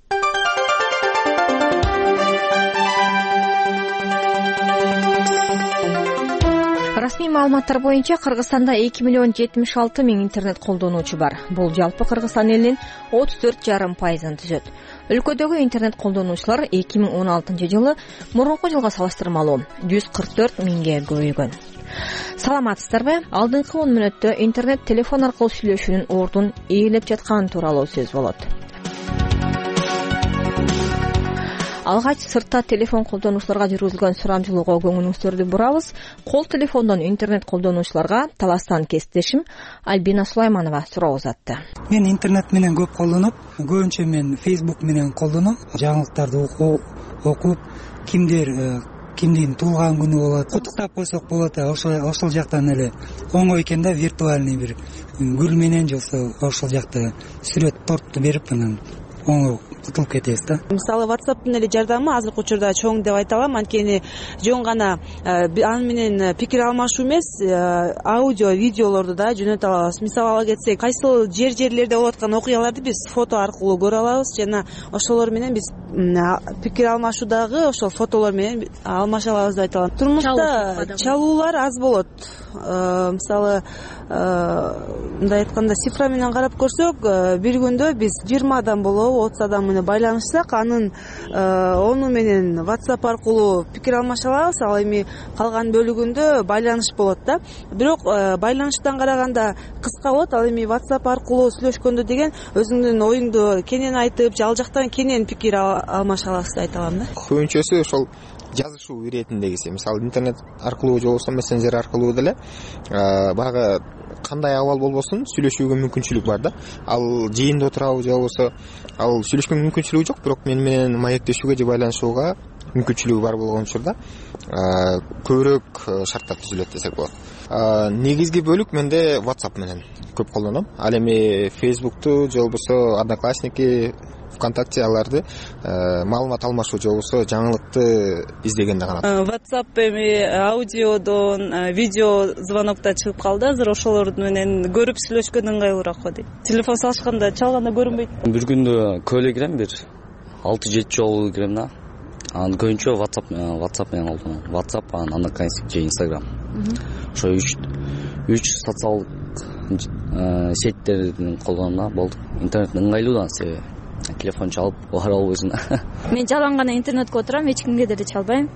Расмий маалыматтар боюнча Кыргызстанда 2,76,000 интернет колдонуучу бар. Бул жалпы Кыргызстан элинин 34,5%-ын түзөт. Өлкөдөгү интернет колдонуучулар 2016 жылы мурунку жылга салыштырмалуу 144 миңге көбөйгөн. Саламатсыздарбы? Алдыңкы 10 мүнөттө интернет телефон аркылуу сүйлөшүүнүн ордун ээлеп жатканы тууралуу сөз болот. Алгач сыртта телефон колдонуучуларга жүргүзүлгөн сурамжылоого көңүлүңүздөрдү бурабыз. Кол телефондон интернет колдонуучуларга Таластан кесиптешим Альбина Сулайманова суроо узатты. Мен интернет менен көп колдонуп, көбүнчө мен Facebook менен колдоном. Жаңылыктарды окуп, кимдин туулган күнү болот, куттуктап койсок болот. Ошол жактан эле оңой экен да, виртуальный бир гүл менен же ошол жакта сүрөт торту берип анан оңой кутулуп кетебиз да. Мисалы WhatsApp'тын эле жардамы азыркы учурда чоң деп айта алам, анткени жөн гана аны менен пикир алмашуу эмес, аудио, видеолорду да жөнөтө алабыз. Мисалы ала кетсек, кайсыл жерлерде болуп аткан окуяларды биз фото аркылуу көрө алабыз жана ошолор менен биз пикир алмашуудагы ошол фотолор менен алмаша алабыз деп айта алам. Турмушта чалуулар аз болот. Мисалы мындай айтканда цифра менен карап көрсөк, бир күндө биз 20 адам болобу 30 адам менен байланышсак, анын 10 менен WhatsApp аркылуу пикир алмаша алабыз, ал эми калган бөлүгүндө байланыш болот да. Бирок байланыштан караганда кыска болот, ал эми WhatsApp аркылуу сүйлөшкөндө деген өзүңдүн оюңду кенен айтып, ал жактан кенен пикир алмаша аласыз деп айта алам да. Көбүнчөсү ошол жазышуу иретиндегиси, мисалы интернет аркылуу же болбосо мессенджер аркылуу деле баягы кандай абал болбосун сүйлөшүүгө мүмкүнчүлүк бар да. Ал жыйында отурабы же болбосо ал сүйлөшкөнгө мүмкүнчүлүгү жок, бирок мени менен маектешүүгө же байланышууга мүмкүнчүлүгү бар болгон учурда көбүрөөк шарттар түзүлөт десек болот. Негизги бөлүк менде WhatsApp менен көп колдоном. Ал эми Facebook'ту же болбосо Одноклассники, ВКонтакте аларды маалымат алмашуу же болбосо жаңылыкты издегенде гана. WhatsApp эми аудиодон, видео звонокто чыгып калды. Азыр ошолор менен көрүп сүйлөшкөн ыңгайлуураак го дейт. Телефон салышканда чалганда көрүнбөйт. Бир күндө көп эле кирем, бир 6-7 жолу кирем да. Анан көбүнчө WhatsApp менен колдоном. WhatsApp, анан Одноклассник же Instagram. Ошо 3 социалдык сеттерин колдоном да, болду. Интернет ыңгайлуудан себеби телефон чалып бара албайсың. Мен жалаң гана интернетке отурам, эч кимге деле чалбайм.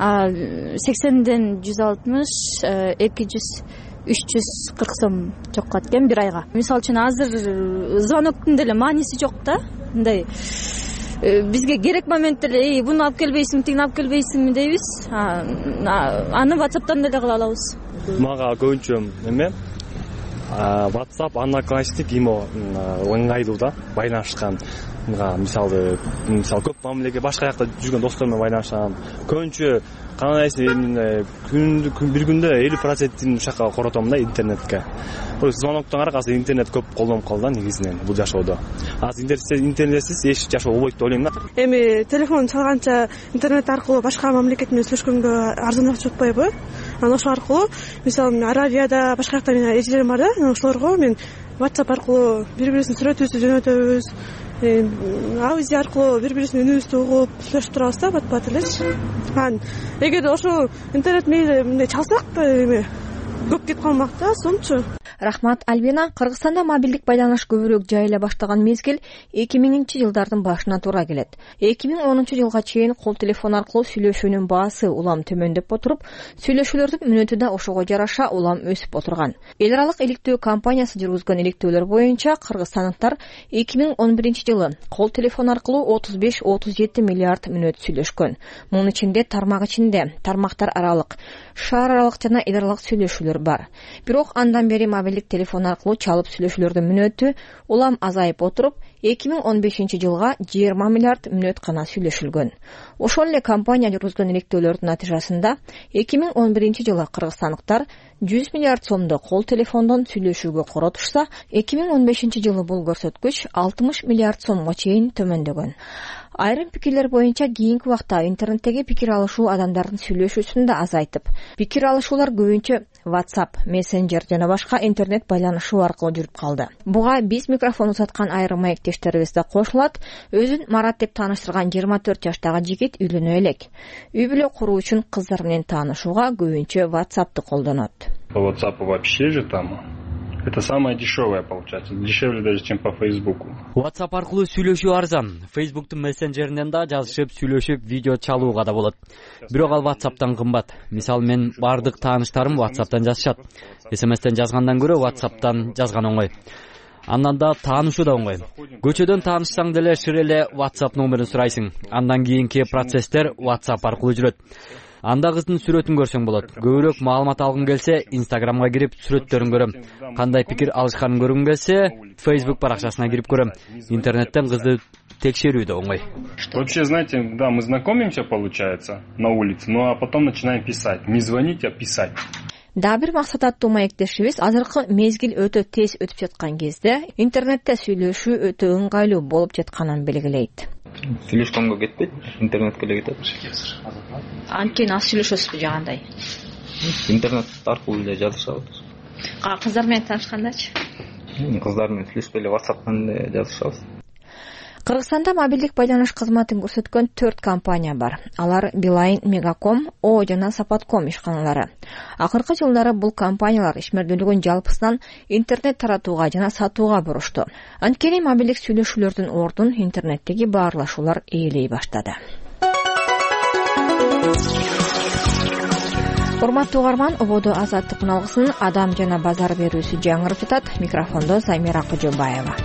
80ден 160, 200, 340 сом жокко кеткен бир айга. Мисалы үчүн азыр звоноктун деле мааниси жок да. Мындай бизге керек моментте эле буну алып келбейсиңби, тигини алып келбейсиңби дейбиз. Аны WhatsApp'тан деле кыла алабыз. Мага көбүнчө эме WhatsApp, Одноклассник ыңгайлуу да, байланышкан. Мисалы көп мамилеге башка жакта жүргөн достор менен байланышам. Көбүнчө кандайсы бир күндө 50%-ин ушакка коротом да интернетке. Звоноктон аркасы интернет көп колдонуп калды негизинен бул жашоодо. Азыр интернетсиз эч жашоо болбойт деп ойлойм да. Эми телефон чалганча интернет аркылуу башка мамлекет менен сүйлөшкөнгө арзаныраак чыгып атпайбы? Анан ошол аркылуу мисалы Аравияда башка жакта менен эжелерим бар да, ошолорго мен WhatsApp аркылуу бири-бирибиздин сүрөтүбүздү жөнөтөбүз. Аудио аркылуу бири-бирибиздин үнүбүздү угуп сүйлөшүп турабыз да, бат-бат элечи. Анан эгерде ошол интернет менен чалсак эми көп кетип калмак да, сомчу. Рахмат Альбина. Кыргызстанда мобилдик байланыш көбүрөөк жайыла баштаган мезгил 2000-жылдардын башына туура келет. 2010-жылга чейин кол телефон аркылуу сүйлөшүүнүн баасы улам төмөндөп отуруп, сүйлөшүүлөрдүн мүнөтү да ошого жараша улам өсүп отурган. Эл аралык иликтөө компаниясы жүргүзгөн иликтөөлөр боюнча кыргызстандыктар 2011-жылы кол телефон аркылуу 35-37 миллиард мүнөт сүйлөшкөн. Мунун ичинде тармактар аралык, шаар аралык жана эл аралык сүйлөшүүлөр бар. Бирок андан бери мобилдик телефон аркылуу чалып сүйлөшүүлөрдүн мүнөтү улам азайып отуруп, 2015-жылга 20 миллиард мүнөт гана сүйлөшүлгөн. Ошол эле компания жүргүзгөн иликтөөлөрдүн натыйжасында 2011-жылы кыргызстандыктар 100 миллиард сомду кол телефондон сүйлөшүүгө коротушса, 2015-жылы бул көрсөткүч 60 миллиард сомго чейин төмөндөгөн. Айрым пикирлер боюнча кийинки убакта интернеттеги пикир алышуу адамдардын сүйлөшүүсүн да азайтып, пикир алышуулар көбүнчө WhatsApp, Messenger жана башка интернет байланышуу аркылуу жүрүп калды. Буга биз микрофон узаткан айрым маектештерибиз да кошулат. Өзүн Марат деп тааныштырган 24 жаштагы жигит үйлөнө элек. Үй бүлө куруу үчүн кыздар менен таанышууга көбүнчө WhatsApp'ты колдонот. По WhatsApp вообще же там это самое дешевое получается, дешевле даже, чем по Фейсбуку. WhatsApp аркылуу сүйлөшүү арзан. Фейсбуктун мессенджеринен да жазышып, сүйлөшүп, видео чалууга да болот. Бирок ал WhatsApp'тан кымбат. Мисалы мен бардык тааныштарым WhatsApp'тан жазышат. SMS-тен жазгандан көрө WhatsApp'тан жазган оңой. Андан да таанышуу да оңой. Көчөдөн таанышсаң деле шыр эле WhatsApp номерин сурайсың. Андан кийинки процесстер WhatsApp аркылуу жүрөт. Анда кыздын сүрөтүн көрсөң болот. Көбүрөөк маалымат алгың келсе, Instagramга кирип сүрөттөрүн көрөм. Кандай пикир алышканын көргүм келсе, Facebook баракчасына кирип көрөм. Интернеттен кызды текшерүү да оңой. Вообще, знаете, да, мы знакомимся, получается, на улице, ну а потом начинаем писать. Не звонить, а писать. Дагы бир максат аттуу маектешибиз азыркы мезгил өтө тез өтүп жаткан кезде интернетте сүйлөшүү өтө ыңгайлуу болуп жатканын белгилейт. Сүйлөшкөнгө кетпейт, интернетке эле кетет. Анткени аз сүйлөшөсүзбү жагандай? Интернет аркылуу эле жазышабыз. Кыздар менен таанышкандачы? Кыздар менен сүйлөшпөй эле WhatsApp менен жазышабыз. Кыргызстанда мобилдик байланыш кызматын көрсөткөн 4 компания бар. Алар Билайн, Мегаком, О жана Сапатком ишканалары. Акыркы жылдары бул компаниялар ишмердүүлүгүн жалпысынан интернет таратууга жана сатууга бурушту. Анткени мобилдик сүйлөшүүлөрдүн ордун интернеттеги баарлашуулар ээлей баштады. Урматтуу угарман, ободо азаттык алгысын адам жана базар берүүсү жаңырып жатат. Микрофондо Замира Кожобаева.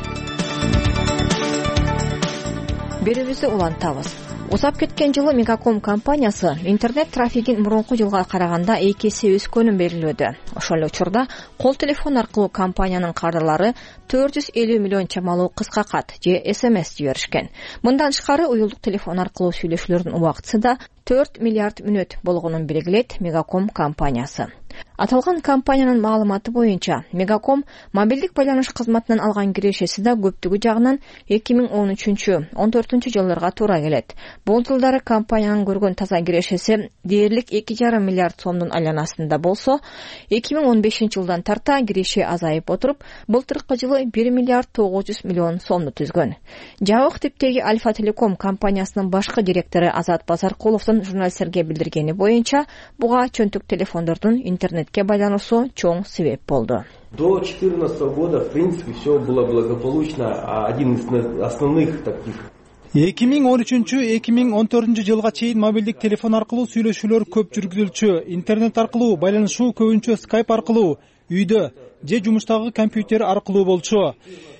Берүүбүздү улантабыз. Узап кеткен жылы Мегаком компаниясы интернет трафигин мурунку жылга караганда 2 эсе өскөнүн белгилөөдү. Ошол учурда кол телефон аркылуу компаниянын кардарлары 450 миллион чамалуу кыска кат же СМС жиберишкен. Мындан тышкары уюлдук телефон аркылуу сүйлөшүүлөрдүн убактысы да 4 миллиард мүнөт болгонун белгилейт Мегаком компаниясы. Аталган компаниянын маалыматы боюнча, Мегаком мобилдик байланыш кызматынан алган кирешеси да көптүгү жагынан 2013-14 жылдарга туура келет. Бул жылдары компаниянын көргөн таза кирешеси дээрлик 2,5 миллиард сомдун айланасында болсо, 2015 жылдан тарта киреше азайып отуруп, былтыркы жылы 1 миллиард 900 миллион сомду түзгөн. Жабык типтеги Альфа Телеком компаниясынын башкы директору Азат Базаркуловдун журналисттерге билдиргени боюнча, буга чөнтүк телефондордун интернетке байлануусу чоң себеп болду. До 2014 года, в принципе, все было благополучно. Один из основных таких 2013-2014 жылга чейин мобилдик телефон аркылуу сүйлөшүүлөр көп жүргүзүлчү. Интернет аркылуу байланышуу көбүнчө Skype аркылуу, үйдө же жумуштагы компьютер аркылуу болчу.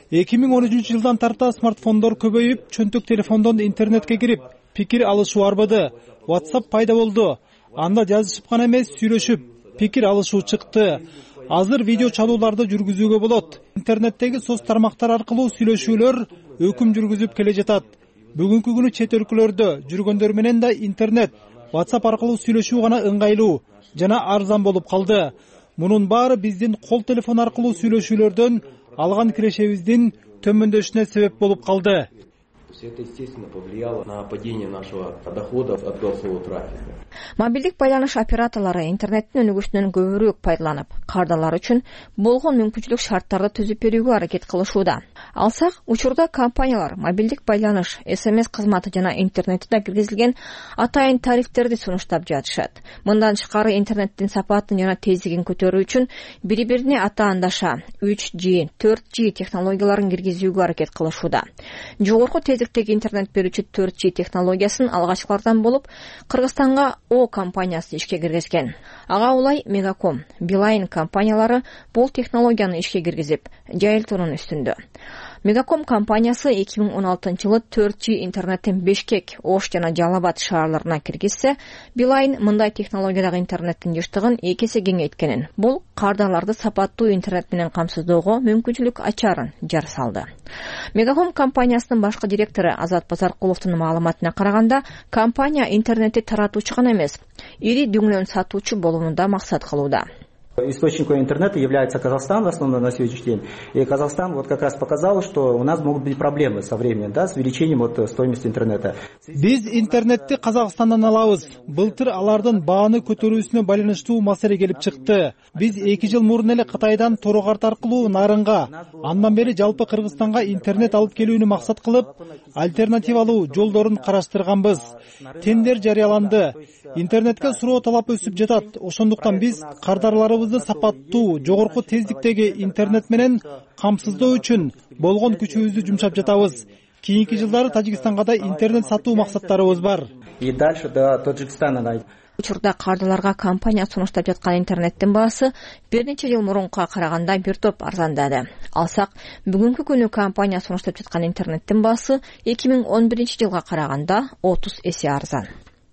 2013 жылдан тарта смартфондор көбөйүп, чөнтүк телефондон интернетке кирип, пикир алышуу арбады. WhatsApp пайда болду. Анда жазышып гана эмес, сүйлөшүп, пикир алышуу чыкты. Азыр видео чалууларды жүргүзүүгө болот. Интернеттеги соц тармактар аркылуу сүйлөшүүлөр өкүм жүргүзүп келе жатат. Бүгүнкү күнү чет өлкөлөрдө жүргөндөр менен да интернет, WhatsApp аркылуу сүйлөшүү гана ыңгайлуу жана арзан болуп калды. Мунун баары биздин кол телефон аркылуу сүйлөшүүлөрдөн алган кирешебиздин төмөндөшүнө себеп болуп калды. Это, естественно, повлияло на падение нашего дохода от голосового трафика. Мобилдик байланыш операторлору интернеттин өнүгүшүнөн көбүрөөк пайдаланып, кардарлар үчүн болгон мүмкүнчүлүк шарттарды түзүп берүүгө аракет кылышууда. Алсак, учурда компаниялар мобилдик байланыш, СМС кызматы жана интернетте киргизилген атайын тарифтерди сунуштап жатышат. Мындан тышкары интернеттин сапатын жана тездигин көтөрүү үчүн бири-бирине атаандаша 3G, 4G технологияларын киргизүүгө аракет кылышууда. Жогорку тездиктеги интернет берүүчү 4G технологиясын алгачкылардан болуп, Кыргызстанга О компаниясы ишке киргизген. Ага улай Мегаком, Билайн компаниялары бул технологияны ишке киргизип, жайылтуунун үстүндө. Мегаком компаниясы 2016 жылы 4G интернеттин Бишкек, Ош жана Жалал Абад шаарларына киргизсе, Билайн мындай технологиядагы интернеттин жыштыгын 2 эсе кеңейткенин, бул кардарларды сапаттуу интернет менен камсыздоого мүмкүнчүлүк ачарын жар салды. Мегаком компаниясынын башкы директору Азат Базаркуловдун маалыматына караганда, компания интернетти таратуучу гана эмес, ири дүңлөн сатуучу болууну да максат кылууда. Источником интернета является Казахстан в основном на сегодняшний день. И Казахстан вот как раз показал, что у нас могут быть проблемы со временем, да, с увеличением стоимости интернета. Биз интернетти Казакстандан алабыз. Былтыр алардын бааны көтөрүүсүнө байланыштуу маселе келип чыкты. Биз 2 жыл мурун эле Кытайдан торокарт аркылуу нарынга, андан бери жалпы Кыргызстанга интернет алып келүүнү максат кылып, альтернативалуу жолдорун караштырганбыз. Тендер жарыяланды. Интернетке суроо талап өсүп жатат. Ошондуктан биз кардарларыбызды сапаттуу, жогорку тездиктеги интернет менен камсыздоо үчүн болгон күчүбүздү жумшап жатабыз. Кийинки жылдары Тажикстанга да интернет сатуу максаттарыбыз бар. И дальше до Таджикстана. Учурда кардарларга компания сунуштап жаткан интернеттин баасы бир нече жыл мурункуга караганда бир топ арзандады. Алсак, бүгүнкү күнү компания сунуштап жаткан интернеттин баасы 2011 жылга караганда 30 эсе арзан.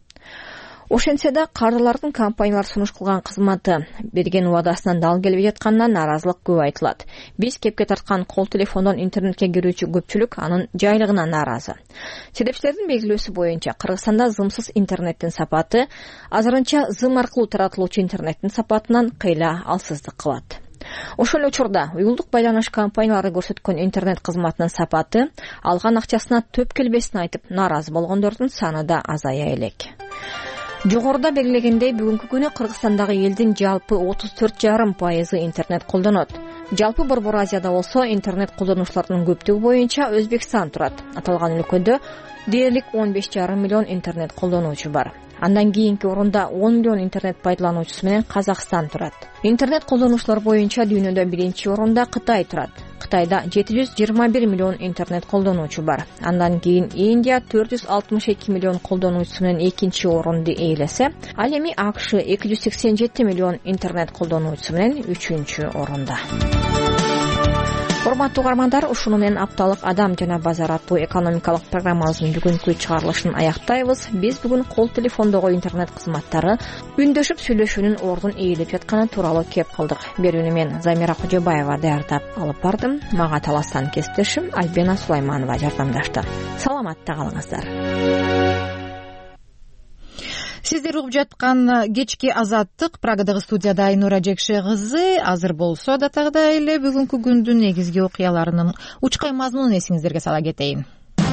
Ошентсе да кардарлардын компаниялар сунуш кылган кызматы берген убадасынан дал келбей жатканына нааразылык көп айтылат. Биз кепке тарткан кол телефондон интернетке кирүүчү көпчүлүк анын жайлыгына нааразы. Серепчилердин белгилөөсү боюнча Кыргызстанда зымсыз интернеттин сапаты азырынча зым аркылуу таратылуучу интернеттин сапатынан кыйла алсыздык кылат. Ошол эле учурда уюлдук байланыш компаниялары көрсөткөн интернет кызматынын сапаты алган акчасына төп келбесин айтып нааразы болгондордун саны да азая элек. Жогоруда белгилегендей, бүгүнкү күнү Кыргызстандагы элдин жалпы 34,5% интернет колдонот. Жалпы Борбор Азияда болсо интернет колдонуучулардын көптүгү боюнча Өзбекстан турат. Аталган өлкөдө дээрлик 15,5 миллион интернет колдонуучу бар. Андан кийинки орунда 10 миллион интернет пайдалануучусу менен Казакстан турат. Интернет колдонуучулар боюнча дүйнөдө биринчи орунда Кытай турат. Кытайда 721 миллион интернет колдонуучу бар. Андан кийин Индия 462 миллион колдонуучусу менен экинчи орунду ээлесе, ал эми АКШ 287 миллион интернет колдонуучусу менен үчүнчү орунда. Урматтуу угармандар, ушуну менен апталык Адам жана базар аттуу экономикалык программабыздын бүгүнкү чыгарылышын аяктайбыз. Биз бүгүн кол телефондогу интернет кызматтары үндөшүп сүйлөшүүнүн ордун ээлеп жатканы тууралуу кеп кылдык. Берүүнү мен Замира Кожобаева даярдап алып бардым. Мага таластан кесиптешим Альбина Сулайманова жардамдашты. Саламатта калыңыздар. Сиздер угуп жаткан кечки азаттык Прагадагы студияда Айнура Жекше кызы. Азыр болсо адаттагыдай эле бүгүнкү күндүн негизги окуяларынын учкай мазмунун эсиңиздерге сала кетейин.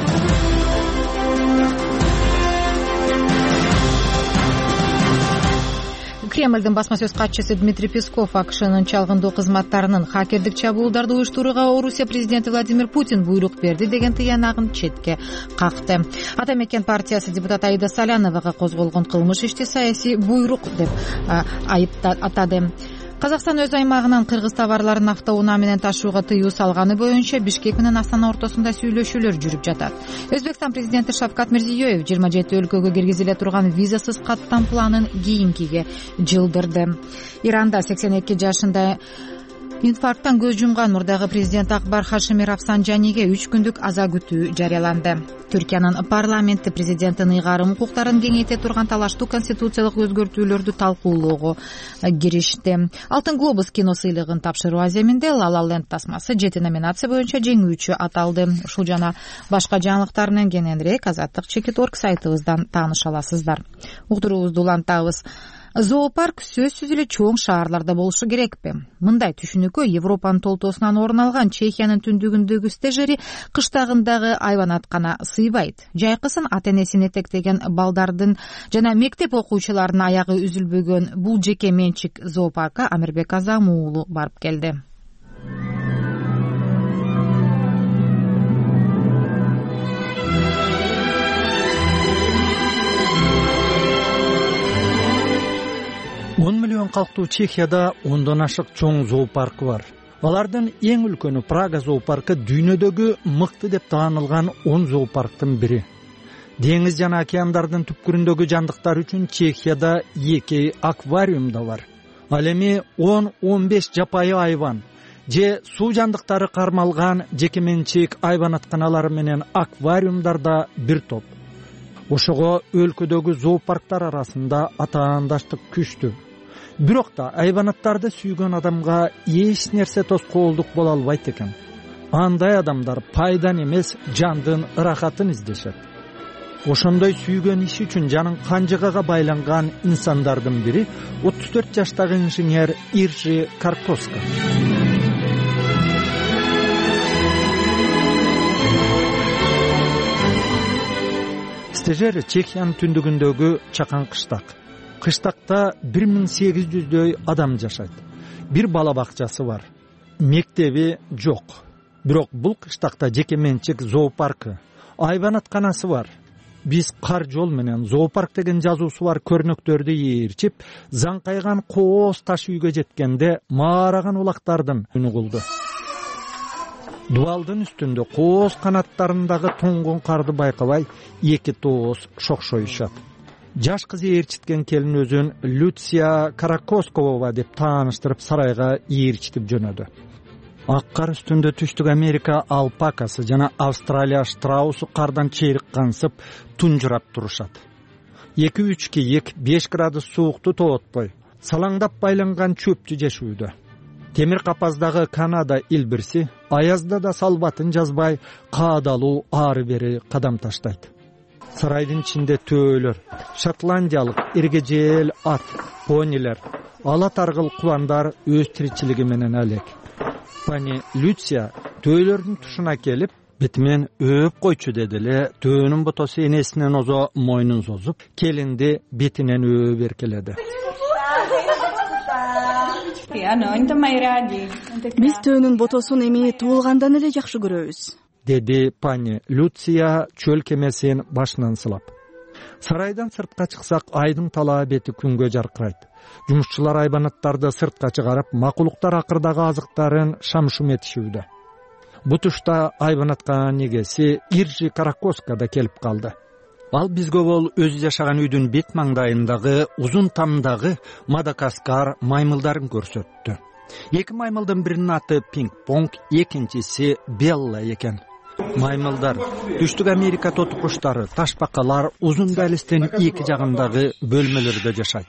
Кремлдин басма сөз катчысы Дмитрий Песков АКШнын чалгындоо кызматтарынын хакердик чабуулдарды уюштурууга Орусия президенти Владимир Путин буйрук берди деген тыянагын четке какты. Ата мекен партиясы депутаты Аида Саляновага козголгон кылмыш ишти саясий буйрук деп атады. Казакстан өз аймагынан кыргыз товарларын автоунаа менен ташууга тыюу салганы боюнча Бишкек менен Астана ортосунда сүйлөшүүлөр жүрүп жатат. Өзбекстан президенти Шавкат Мирзиёев 27 өлкөгө киргизиле турган визасыз каттам планын кийинкиге жылдырды. Иранда 82 жашында инфаркттан көз жумган мурдагы президент Акбар Хашими Рафсанжаниге 3 күндүк аза күтүү жарыяланды. Түркиянын парламенти президенттин ыйгарым укуктарын кеңейте турган талаштуу конституциялык өзгөртүүлөрдү талкуулоого киришти. Алтын глобус кино сыйлыгын тапшыруу аземинде La La Land тасмасы 7 номинация боюнча жеңүүчү аталды. Ушул жана башка жаңылыктар менен кененирээк azatlyk.org сайтыбыздан тааныша аласыздар. Уктуруубузду улантабыз. Зоопарк сөзсүз эле чоң шаарларда болушу керекпи? Мындай түшүнүккө Европанын толтоосунан орун алган Чехиянын түндүгүндөгү стежери кыштагындагы айванаткана сыйбайт. Жайкысын ата-энесин этектеген балдардын жана мектеп окуучуларынын аягы үзүлбөгөн бул жеке менчик зоопаркка Амирбек Азам уулу барып келди. Миллион калктуу Чехияда 10дон ашык чоң зоопаркы бар. Алардын эң үлкөнү Прага зоопаркы дүйнөдөгү мыкты деп таанылган 10 зоопарктын бири. Деңиз жана океандардын түпкүрүндөгү жандыктар үчүн Чехияда 2 аквариум да бар. Ал эми 10-15 жапайы айван же суу жандыктары кармалган жекеменчик айванатканалар менен аквариумдарда бир топ. Ошого өлкөдөгү зоопарктар арасында атаандаштык күчтүү. Бирок да айванаттарды сүйгөн адамга эч нерсе тоскоолдук боло албайт экен. Андай адамдар пайдан эмес, жандын ырахатын издешет. Ошондой сүйгөн иш үчүн жанын канжыгага байланган инсандардын бири 34 жаштагы инженер Иржи Каркоска. Стежер Чехиянын түндүгүндөгү чакан кыштак. Кыштакта 1800дөй адам жашайт. Бир бала бакчасы бар. Мектеби жок. Бирок бул кыштакта жеке менчик зоопаркы, айванатканасы бар. Биз кар жол менен зоопарк деген жазуусу бар көрнөктөрдү ээрчип, заңкайган кооз таш үйгө жеткенде маараган улактардын үнү кылды. Дубалдын үстүндө кооз канаттарындагы тоңгон карды байкабай, эки тооз шокшоюшат. Жаш кыз ээрчиткен келин өзүн Люция Каракоскова деп тааныштырып сарайга ээрчитип жөнөдү. Ак кар үстүндө Түштүк Америка алпакасы жана Австралия штраусу кардан чейрик кансып тунжурап турушат. 2-3 кийик 5 градус суукту тоотпой, салаңдап байланган чөптү жешүүдө. Темир капаздагы Канада илбирси аязда да салбатын жазбай, каадалуу ары бери кадам таштайт. Сарайдын ичинде төөлөр, шотландиялык эргежел ат, понилер, ала таргыл кубандар өз тиричилиги менен алек. Пани Люция төөлөрдүн тушуна келип, бетимен өөп койчу деди эле, төөнүн ботосу энесинен озо мойнун созуп, келинди бетинен өөп эркеледи. Биз төөнүн ботосун эми туулгандан эле жакшы көрөбүз, деди пани Люция чөл кемесин башынан сылап. Сарайдан сыртка чыксак, айдын талаа бети күнгө жаркырайт. Жумушчулар айбанаттарды сыртка чыгарып, макулуктар акырдагы азыктарын шам-шум этишүүдө. Бу тушта айбанатканын эгеси Иржи Каракоска да келип калды. Ал бизге бол өзү жашаган үйдүн бет маңдайындагы узун тамдагы Мадагаскар маймылдарын көрсөттү. Эки маймылдын биринин аты Пинг-понг, экинчиси Белла экен. Маймылдар Түштүк Америка тоту куштары, ташбакалар узун далистин эки жагындагы бөлмөлөрдө жашайт.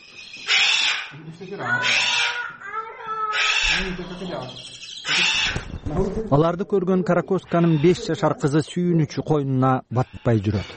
Аларды көргөн Каракосканын 5 жашар кызы сүйүнүчү койнуна батпай жүрөт.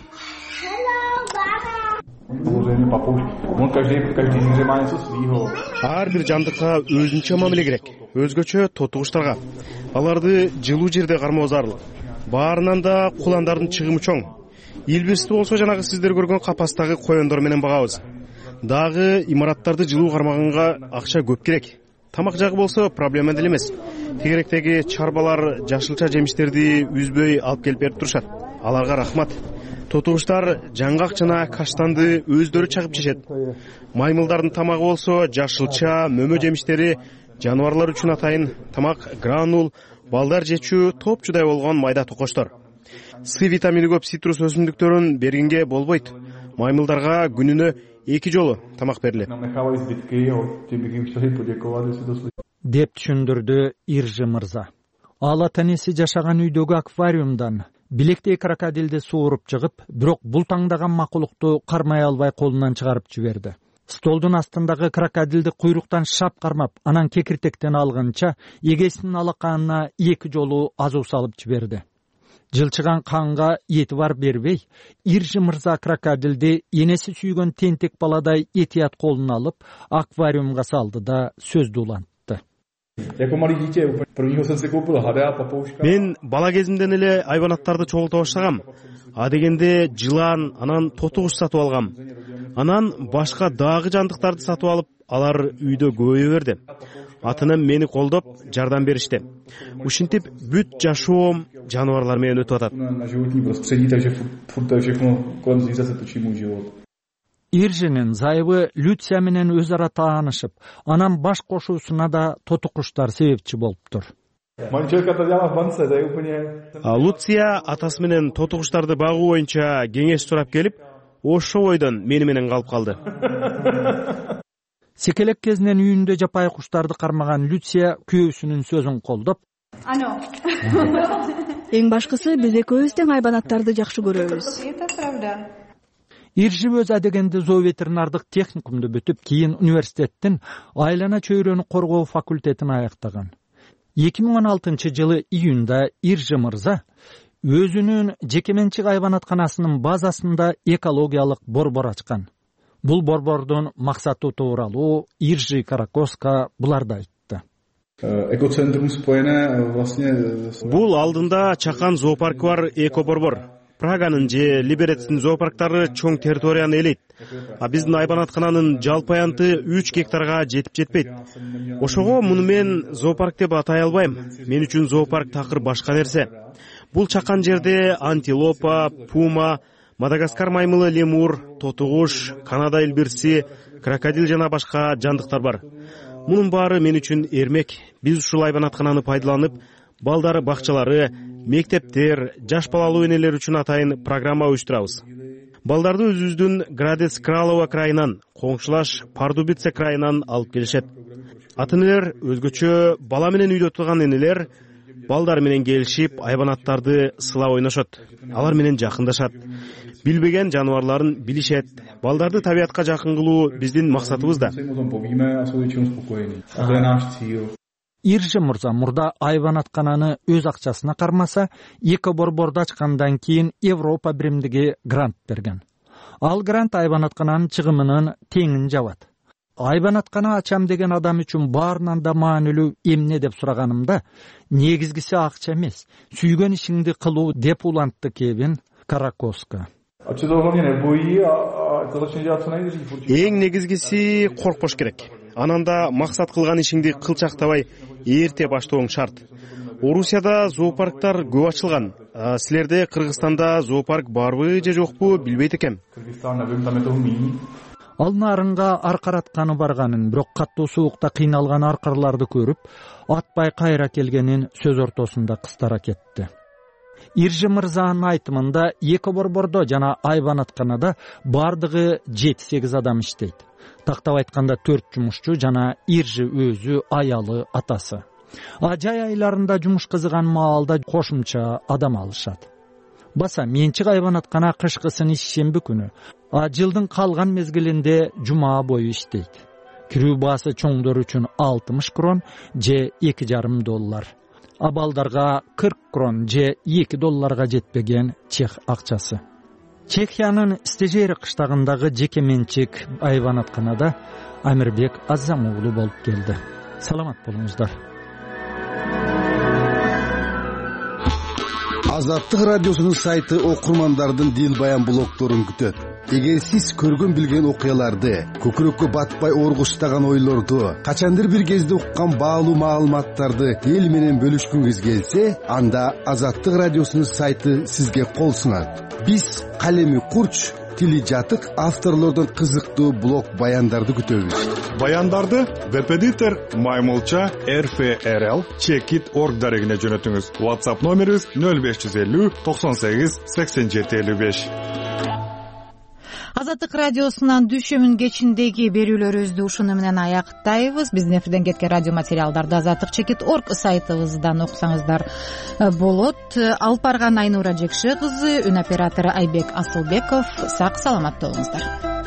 Ар бир жандыкка өзүнчө мамиле керек, өзгөчө тоту куштарга. Аларды жылуу жерде кармоо зарыл. Баарынан да куландардын чыгымы чоң. Илбирсти болсо жанагы сиздер көргөн капастагы коёндор менен багабыз. Дагы имараттарды жылуу кармаганга акча көп керек. Тамак жагы болсо проблема деле эмес. Тегеректеги чарбалар жашылча жемиштерди үзбөй алып келип берип турушат. Аларга рахмат. Тотугуштар жаңгак жана каштанды өздөрү чагып жешет. Маймылдардын тамагы болсо жашылча, мөмө жемиштери, жаныбарлар үчүн атайын тамак, гранул, балдар жечүү топчудай болгон майда токоштор. С витамини көп цитрус өсүмдүктөрүн бергенге болбойт. Маймылдарга күнүнө 2 жолу тамак берилет. Деп түшүндүрдү Иржи мырза. Ал ата-энеси жашаган үйдөгү аквариумдан билектей крокодилди сууруп чыгып, бирок бул таңдаган макулукту кармай албай колунан чыгарып жиберди. Столдун астындагы крокодилди куйруктан шап кармап, анан кекиртектен алгынча эгесинин алаканына 2 жолу азуу салып жиберди. Жылчыган канга этибар бербей, Иржи мырза крокодилди энеси сүйгөн тентек баладай этият колуна алып, аквариумга салды да сөздү улантты. Мен бала кезимден эле айбанаттарды чогулта баштагам. А дегенде жылан, анан тоту куш сатып алгам. Анан башка дагы жандыктарды сатып алып, алар үйдө көбөйө берди. Атынан мени колдоп, жардам беришти. Ушинтип бүт жашоом жаныбарлар менен өтүп атат. Иржинин зайыбы Люция менен өз ара таанышып, анан баш кошуусуна да тоту куштар себепчи болуптур. Люция атасы менен тоту куштарды багуу боюнча кеңеш сурап келип, ошо бойдон мени менен калып калды. Секелек кезинен үйүндө жапай куштарды кармаган Люция күйөөсүнүн сөзүн колдоп, эң башкысы биз экөөбүз тең айбанаттарды жакшы көрөбүз. Иржи өз адегенде зооветеринардык техникумду бүтүп, кийин университеттин айлана чөйрөнү коргоо факультетин аяктаган. 2016-жылы июнда Иржи мырза өзүнүн жекеменчик айбанатканасынын базасында экологиялык борбор ачкан. Бул борбордун максаты тууралуу Иржи Каракоска буларды айтты. Бул алдында чакан зоопаркы бар эко-борбор. Праганын же Либерецтин зоопарктары чоң территорияны ээлейт. А биздин айбанаткананын жалпы аянты 3 гектарга жетип жетпейт. Ошого муну мен зоопарк деп атай албайм. Мен үчүн зоопарк такыр башка нерсе. Бул чакан жерде антилопа, пума, Мадагаскар маймылы, лемур, тоту куш, Канада илбирси, крокодил жана башка жандыктар бар. Мунун баары мен үчүн эрмек. Биз ушул айбанаткананы пайдаланып, балдар бакчалары, мектептер, жаш балалуу энелер үчүн атайын программа уюштурабыз. Балдарды өзүбүздүн Градец Кралова крайынан, коңшулаш Пардубице крайынан алып келишет. Ата-энелер өзгөчө бала менен үйдө турган энелер балдар менен келишип, айбанаттарды сылап ойношот. Алар менен жакындашат. Билбеген жаныбарларын билишет. Балдарды табиятка жакын кылуу биздин максатыбыз да. Иржи мырза мурда айбанаткананы өз акчасына кармаса, эко-борборду ачкандан кийин Европа биримдиги грант берген. Ал грант айбанаткананын чыгымынын теңин жабат. Айбанаткана ачам деген адам үчүн баарынан да маанилүү эмне деп сураганымда, негизгиси акча эмес, сүйгөн ишиңди кылуу деп улантты кебин Каракоска. эң негизгиси коркпош керек. Анан да максат кылган ишиңди кылчактабай эрте баштооң шарт. Орусияда зоопарктар көп ачылган. Силерде Кыргызстанда зоопарк барбы же жокпу билбейт экем. Ал нарынга аркаратканы барганын, бирок каттуу суукта кыйналган аркарларды көрүп, атпай кайра келгенин сөз ортосунда кыстара кетти. Иржи мырзанын айтымында эки борбордо жана айбанатканада бардыгы 7-8 адам иштейт. Тактап айтканда 4 жумушчу жана Иржи өзү, аялы, атасы. Жай айларында жумуш кызыган маалда кошумча адам алышат. Баса менчик айбанаткана кышкысын ишемби күнү, жылдын калган мезгилинде жума бою иштейт. Кирүү баасы чоңдор үчүн 60 крон же $2,5. Абалдарга 40 крон же $2 жетпеген чех акчасы. Чехиянын Стежери кыштагындагы жеке менчик айбанатканада Амирбек Аззам уулу болуп келди. Саламат болуңуздар. Азаттык радиосунун сайты окурмандардын дил баян блогторун күтөт. Эгер сиз көргөн билген окуяларды, көкүрөккө батпай оргуштаган ойлорду, качандыр бир кезде уккан баалуу маалыматтарды эл менен бөлүшкүңүз келсе, анда Азаттык радиосунун сайты сизге кол сунат. Биз калеми курч, тили жатык авторлордун кызыктуу блог баяндарды күтөбүз. Баяндарды Веб-эдитор Маймулча RFRL Checkit.org дарегине жөнөтүңүз. WhatsApp номерибиз 0550 98 87 55. Азаттык радиосунан дүйшөмүн кечиндеги берүүлөрүбүздү ушуну менен аяктайбыз. Биздин эфирден кеткен радио материалдарды Азаттык Checkit.org сайтыбыздан окусаңыздар болот. Алып барган Айнура Жекше кызы, үн оператору Айбек Асылбеков. Сак саламат болуңуздар.